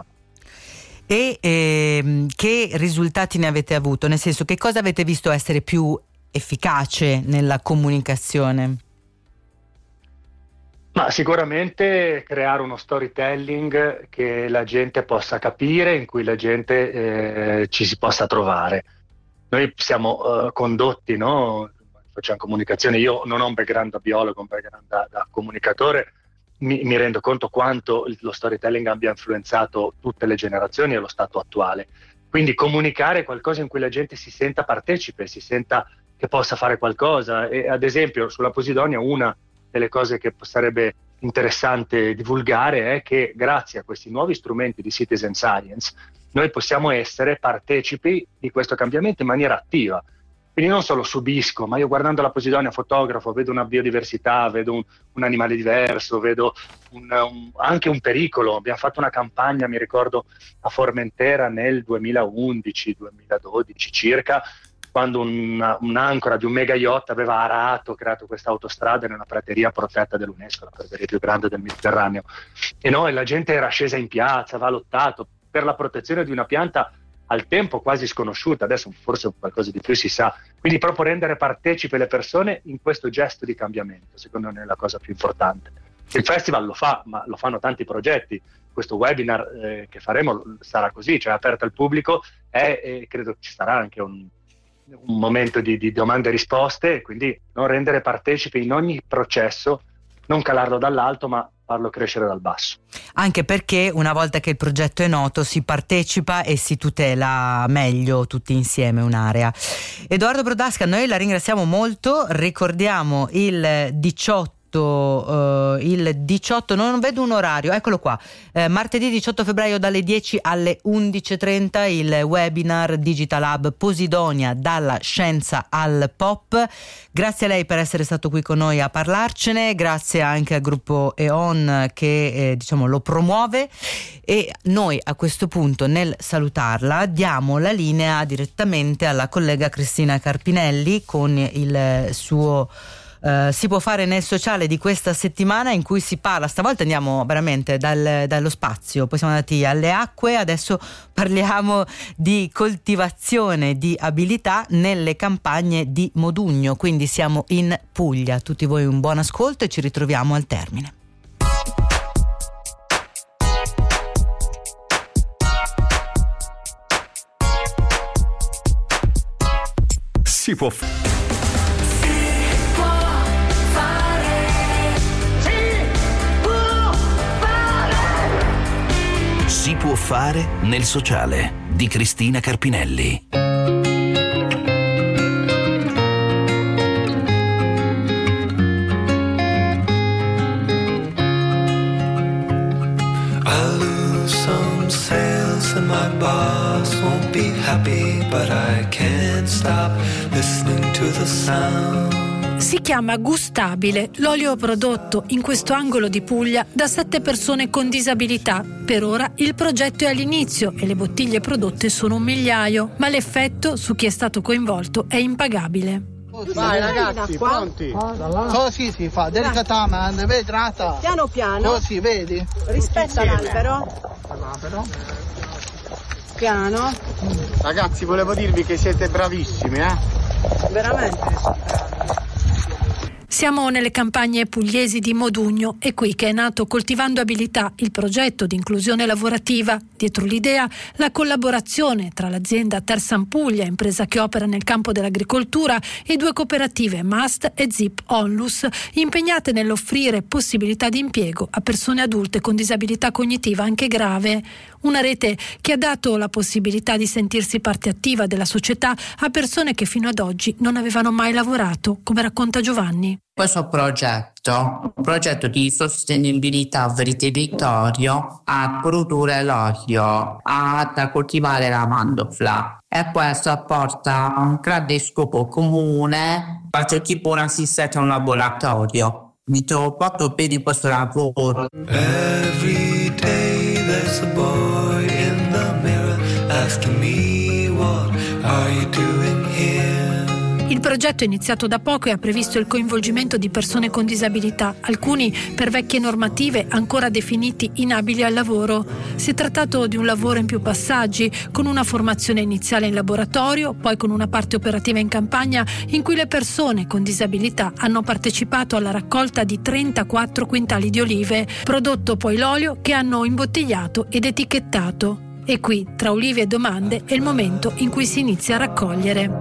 E ehm, che risultati ne avete avuto? Nel senso, che cosa avete visto essere più efficace nella comunicazione? Ma sicuramente creare uno storytelling che la gente possa capire, in cui la gente eh, ci si possa trovare. Noi siamo uh, condotti, no? Facciamo comunicazione, io non ho un background da biologo, un background da, da comunicatore, mi, mi rendo conto quanto lo storytelling abbia influenzato tutte le generazioni e lo stato attuale. Quindi comunicare qualcosa in cui la gente si senta partecipe, si senta che possa fare qualcosa. E ad esempio sulla Posidonia una delle cose che sarebbe interessante divulgare è che grazie a questi nuovi strumenti di citizen science noi possiamo essere partecipi di questo cambiamento in maniera attiva. Quindi non solo subisco, ma io guardando la Posidonia fotografo, vedo una biodiversità, vedo un, un animale diverso, vedo un, un, anche un pericolo. Abbiamo fatto una campagna, mi ricordo, a Formentera nel duemilaundici duemiladodici circa, quando una, un'ancora di un mega yacht aveva arato, creato questa autostrada in una prateria protetta dell'UNESCO, la prateria più grande del Mediterraneo. E noi, la gente era scesa in piazza, aveva lottato per la protezione di una pianta al tempo quasi sconosciuta, adesso forse qualcosa di più si sa. Quindi proprio rendere partecipe le persone in questo gesto di cambiamento, secondo me è la cosa più importante. Il festival lo fa, ma lo fanno tanti progetti. Questo webinar eh, che faremo sarà così, cioè aperto al pubblico, e eh, credo ci sarà anche un un momento di, di domande e risposte, quindi non rendere partecipe in ogni processo, non calarlo dall'alto ma farlo crescere dal basso. Anche perché una volta che il progetto è noto si partecipa e si tutela meglio tutti insieme un'area. Edoardo Brodasca, noi la ringraziamo molto, ricordiamo il diciotto Uh, il diciotto, non vedo un orario, eccolo qua, eh, martedì diciotto febbraio dalle dieci alle undici e trenta il webinar Digital Hub Posidonia, dalla scienza al pop. Grazie a lei per essere stato qui con noi a parlarcene, grazie anche al gruppo E O N che eh, diciamo lo promuove, e noi a questo punto nel salutarla diamo la linea direttamente alla collega Cristina Carpinelli con il suo eh, si può fare nel sociale di questa settimana, in cui si parla, stavolta andiamo veramente dal, dallo spazio, poi siamo andati alle acque, adesso parliamo di coltivazione di abilità nelle campagne di Modugno, quindi siamo in Puglia. Tutti voi un buon ascolto e ci ritroviamo al termine. Si può f- Si può fare nel sociale di Cristina Carpinelli. I lose some sales and my boss won't be happy, but I can't stop listening to the sound. Si chiama Gustabile, l'olio prodotto in questo angolo di Puglia da sette persone con disabilità. Per ora il progetto è all'inizio e le bottiglie prodotte sono un migliaio, ma l'effetto su chi è stato coinvolto è impagabile. Vai ragazzi, pronti? Così si fa, delicatamente, vedrata. Piano piano. Così, vedi? Rispetta l'albero. L'albero. Piano. Ragazzi, volevo dirvi che siete bravissimi, eh? Veramente. Siamo nelle campagne pugliesi di Modugno, è qui che è nato Coltivando Abilità, il progetto di inclusione lavorativa. Dietro l'idea, la collaborazione tra l'azienda Tersan Puglia, impresa che opera nel campo dell'agricoltura, e due cooperative, Mast e Zip Onlus, impegnate nell'offrire possibilità di impiego a persone adulte con disabilità cognitiva anche grave. Una rete che ha dato la possibilità di sentirsi parte attiva della società a persone che fino ad oggi non avevano mai lavorato, come racconta Giovanni. Questo progetto, un progetto di sostenibilità per il territorio, a produrre l'olio, a coltivare la mandorla. E questo apporta un grande scopo comune, faccio tipo un assistente a un laboratorio. Mi trovo proprio bene in questo lavoro. Every day there's a boy in the mirror asking me what are you doing here? Il progetto è iniziato da poco e ha previsto il coinvolgimento di persone con disabilità, alcuni per vecchie normative ancora definiti inabili al lavoro. Si è trattato di un lavoro in più passaggi, con una formazione iniziale in laboratorio, poi con una parte operativa in campagna in cui le persone con disabilità hanno partecipato alla raccolta di trentaquattro quintali di olive, prodotto poi l'olio che hanno imbottigliato ed etichettato. E qui, tra olive e domande, è il momento in cui si inizia a raccogliere.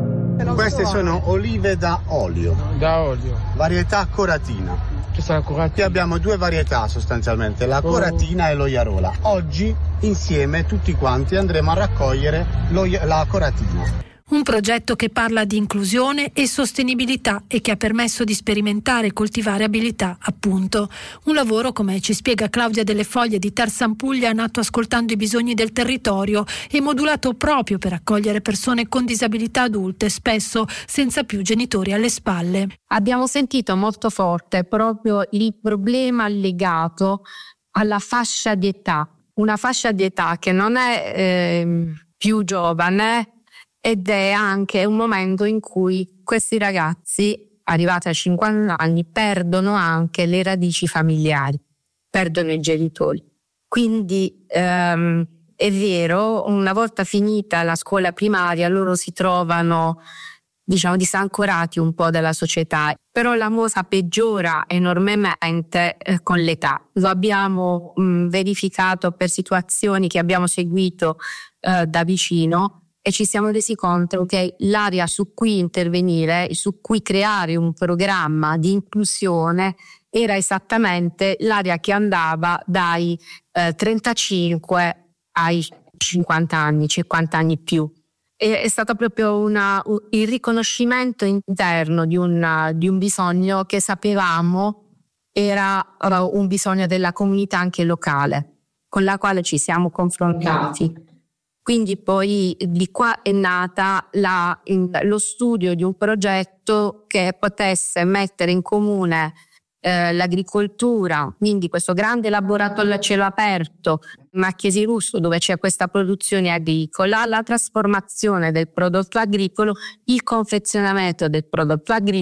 Queste sono olive da olio. Da olio. Varietà coratina. Che sarà coratina? Qui abbiamo due varietà sostanzialmente, la coratina oh. e lo Iarola. Oggi insieme tutti quanti andremo a raccogliere lo, la coratina. Un progetto che parla di inclusione e sostenibilità e che ha permesso di sperimentare e coltivare abilità, appunto. Un lavoro, come ci spiega Claudia Delle Foglie di Tersan Puglia, nato ascoltando i bisogni del territorio e modulato proprio per accogliere persone con disabilità adulte, spesso senza più genitori alle spalle. Abbiamo sentito molto forte proprio il problema legato alla fascia di età, una fascia di età che non è eh, più giovane, ed è anche un momento in cui questi ragazzi, arrivati a cinquanta anni, perdono anche le radici familiari, perdono i genitori. Quindi ehm, è vero, una volta finita la scuola primaria, loro si trovano, diciamo, disancorati un po' dalla società, però la cosa peggiora enormemente eh, con l'età. Lo abbiamo mh, verificato per situazioni che abbiamo seguito eh, da vicino, e ci siamo resi conto che l'area su cui intervenire, su cui creare un programma di inclusione, era esattamente l'area che andava dai eh, trentacinque ai cinquanta anni, cinquanta anni più. E è stato proprio una, il riconoscimento interno di, una, di un bisogno che sapevamo era un bisogno della comunità anche locale, con la quale ci siamo confrontati. Quindi poi di qua è nata la, in, lo studio di un progetto che potesse mettere in comune eh, l'agricoltura, quindi questo grande laboratorio a cielo aperto, Macchiesi Russo, dove c'è questa produzione agricola, la trasformazione del prodotto agricolo, il confezionamento del prodotto agricolo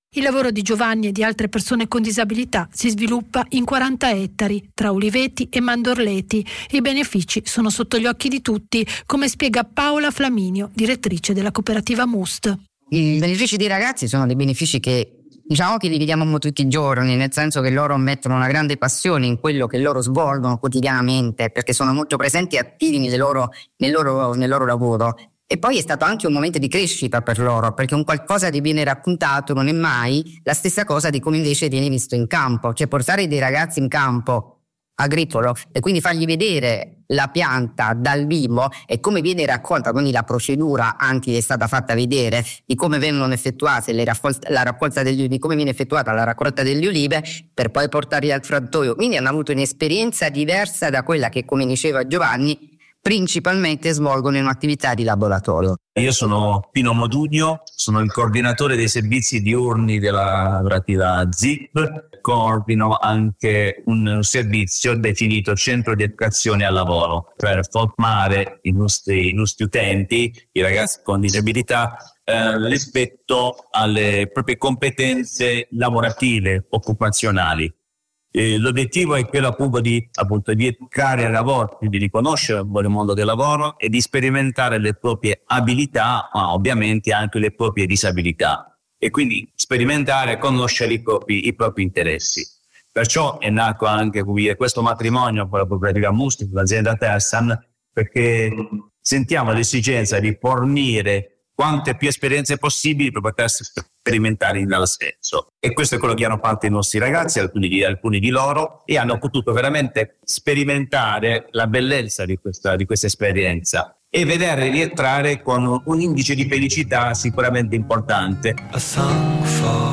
Il lavoro di Giovanni e di altre persone con disabilità si sviluppa in quaranta ettari, tra uliveti e mandorleti. I benefici sono sotto gli occhi di tutti, come spiega Paola Flaminio, direttrice della cooperativa Must. I benefici dei ragazzi sono dei benefici che diciamo che li vediamo tutti i giorni, nel senso che loro mettono una grande passione in quello che loro svolgono quotidianamente, perché sono molto presenti e attivi nel loro, nel loro, nel loro lavoro. E poi è stato anche un momento di crescita per loro, perché un qualcosa che viene raccontato non è mai la stessa cosa di come invece viene visto in campo. Cioè portare dei ragazzi in campo agricolo e quindi fargli vedere la pianta dal vivo e come viene raccolta, quindi la procedura anche è stata fatta vedere di come vengono effettuate le raccol- la raccolta degli di come viene effettuata la raccolta delle olive per poi portarli al frantoio. Quindi hanno avuto un'esperienza diversa da quella che, come diceva Giovanni, principalmente svolgono in un'attività di laboratorio. Io sono Pino Modugno, sono il coordinatore dei servizi diurni della cooperativa Z I P, coordino anche un servizio definito Centro di Educazione al Lavoro per formare i nostri, i nostri utenti, i ragazzi con disabilità, eh, rispetto alle proprie competenze lavorative, occupazionali. Eh, l'obiettivo è quello appunto di, appunto, di educare ai lavoratori, di riconoscere il mondo del lavoro e di sperimentare le proprie abilità, ma ovviamente anche le proprie disabilità, e quindi sperimentare e conoscere i propri, i propri interessi. Perciò è nato anche questo matrimonio con la cooperativa Must, con l'azienda Tersan, perché sentiamo l'esigenza di fornire quante più esperienze possibili per poter sperimentare in tal senso. E questo è quello che hanno fatto i nostri ragazzi, alcuni di, alcuni di loro, e hanno potuto veramente sperimentare la bellezza di questa, di questa esperienza e vedere rientrare con un indice di felicità sicuramente importante. A song for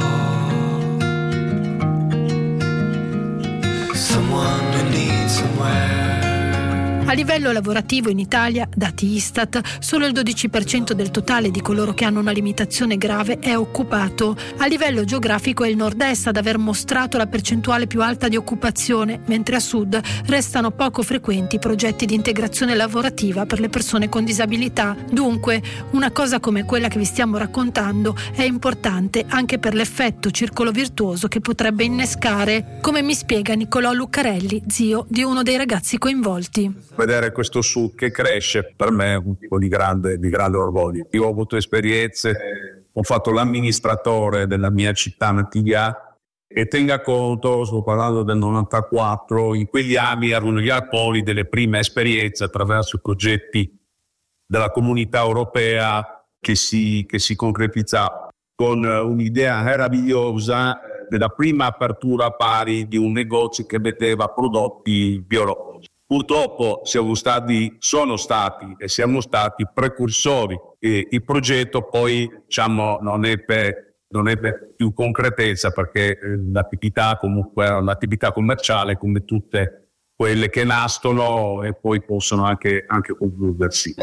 someone who needs somewhere. A livello lavorativo in Italia, dati Istat, solo il dodici per cento del totale di coloro che hanno una limitazione grave è occupato. A livello geografico è il nord-est ad aver mostrato la percentuale più alta di occupazione, mentre a sud restano poco frequenti i progetti di integrazione lavorativa per le persone con disabilità. Dunque, una cosa come quella che vi stiamo raccontando è importante anche per l'effetto circolo virtuoso che potrebbe innescare, come mi spiega Nicolò Luccarelli, zio di uno dei ragazzi coinvolti. Vedere questo sud che cresce per me è un tipo di grande, di grande orgoglio. Io ho avuto esperienze, ho fatto l'amministratore della mia città natia e tenga conto, sto parlando del novantaquattro, in quegli anni erano gli alcoli delle prime esperienze attraverso i progetti della comunità europea che si, che si concretizzava con un'idea meravigliosa della prima apertura pari di un negozio che vendeva prodotti biologici. Purtroppo siamo stati, sono stati e siamo stati precursori e il progetto poi diciamo non è per, non è per più concretezza perché l'attività comunque è un'attività commerciale come tutte quelle che nascono e poi possono anche, anche concludersi.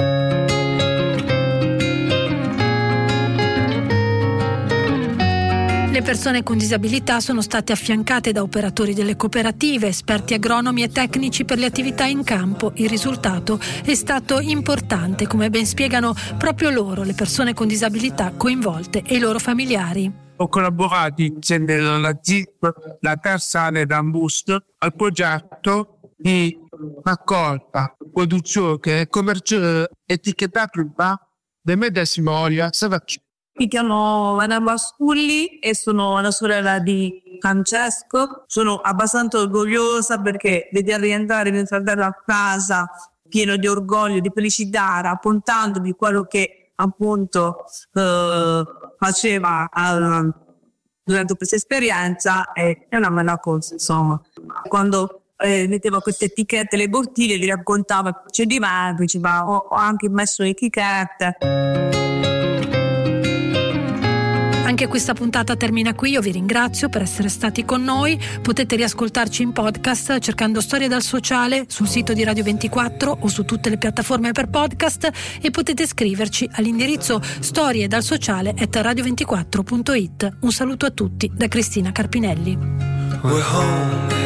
Le persone con disabilità sono state affiancate da operatori delle cooperative, esperti agronomi e tecnici per le attività in campo. Il risultato è stato importante, come ben spiegano proprio loro, le persone con disabilità coinvolte e i loro familiari. Ho collaborato insieme alla Z I P, la Tersan e la Must al progetto di raccolta, produzione e commercio etichettato del medesimo olio Savacchi. Mi chiamo Anna Basculli e sono la sorella di Francesco. Sono abbastanza orgogliosa perché vedere rientrare mio fratello a casa pieno di orgoglio, di felicità, raccontandomi quello che appunto eh, faceva eh, durante questa esperienza è, è una bella cosa, insomma. Quando eh, metteva queste etichette, le bottiglie, li raccontava, c'è di me, diceva ho, ho anche messo le etichette. Anche questa puntata termina qui, io vi ringrazio per essere stati con noi. Potete riascoltarci in podcast cercando Storie dal Sociale sul sito di Radio ventiquattro o su tutte le piattaforme per podcast e potete scriverci all'indirizzo storiedalsociale chiocciola radio ventiquattro punto it. Un saluto a tutti da Cristina Carpinelli. We're home.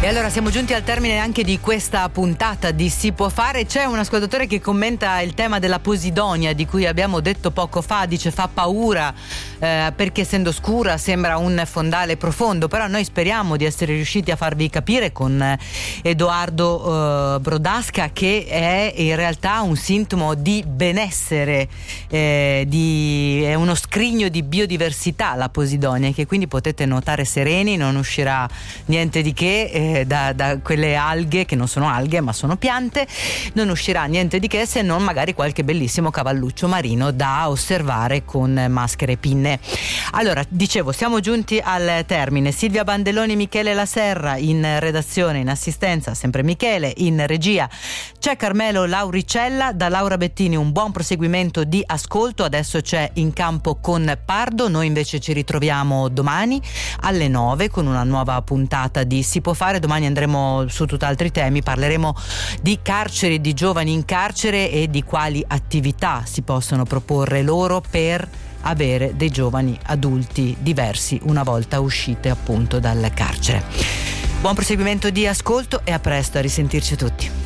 E allora siamo giunti al termine anche di questa puntata di Si può fare. C'è un ascoltatore che commenta il tema della posidonia di cui abbiamo detto poco fa, dice fa paura eh, perché essendo scura sembra un fondale profondo, però noi speriamo di essere riusciti a farvi capire con Edoardo eh, Brodasca che è in realtà un sintomo di benessere, eh, di, è uno scrigno di biodiversità la posidonia, che quindi potete nuotare sereni, non uscirà niente di che eh, Da, da quelle alghe che non sono alghe ma sono piante, non uscirà niente di che se non magari qualche bellissimo cavalluccio marino da osservare con maschere e pinne. Allora, dicevo, siamo giunti al termine. Silvia Bandelloni, Michele La Serra in redazione, in assistenza sempre Michele, in regia c'è Carmelo Lauricella. Da Laura Bettini un buon proseguimento di ascolto. Adesso c'è In Campo con Pardo, noi invece ci ritroviamo domani alle nove con una nuova puntata di Si può fare. Domani andremo su tutt'altri temi, parleremo di carceri, di giovani in carcere e di quali attività si possono proporre loro per avere dei giovani adulti diversi una volta uscite appunto dal carcere. Buon proseguimento di ascolto e a presto, a risentirci tutti.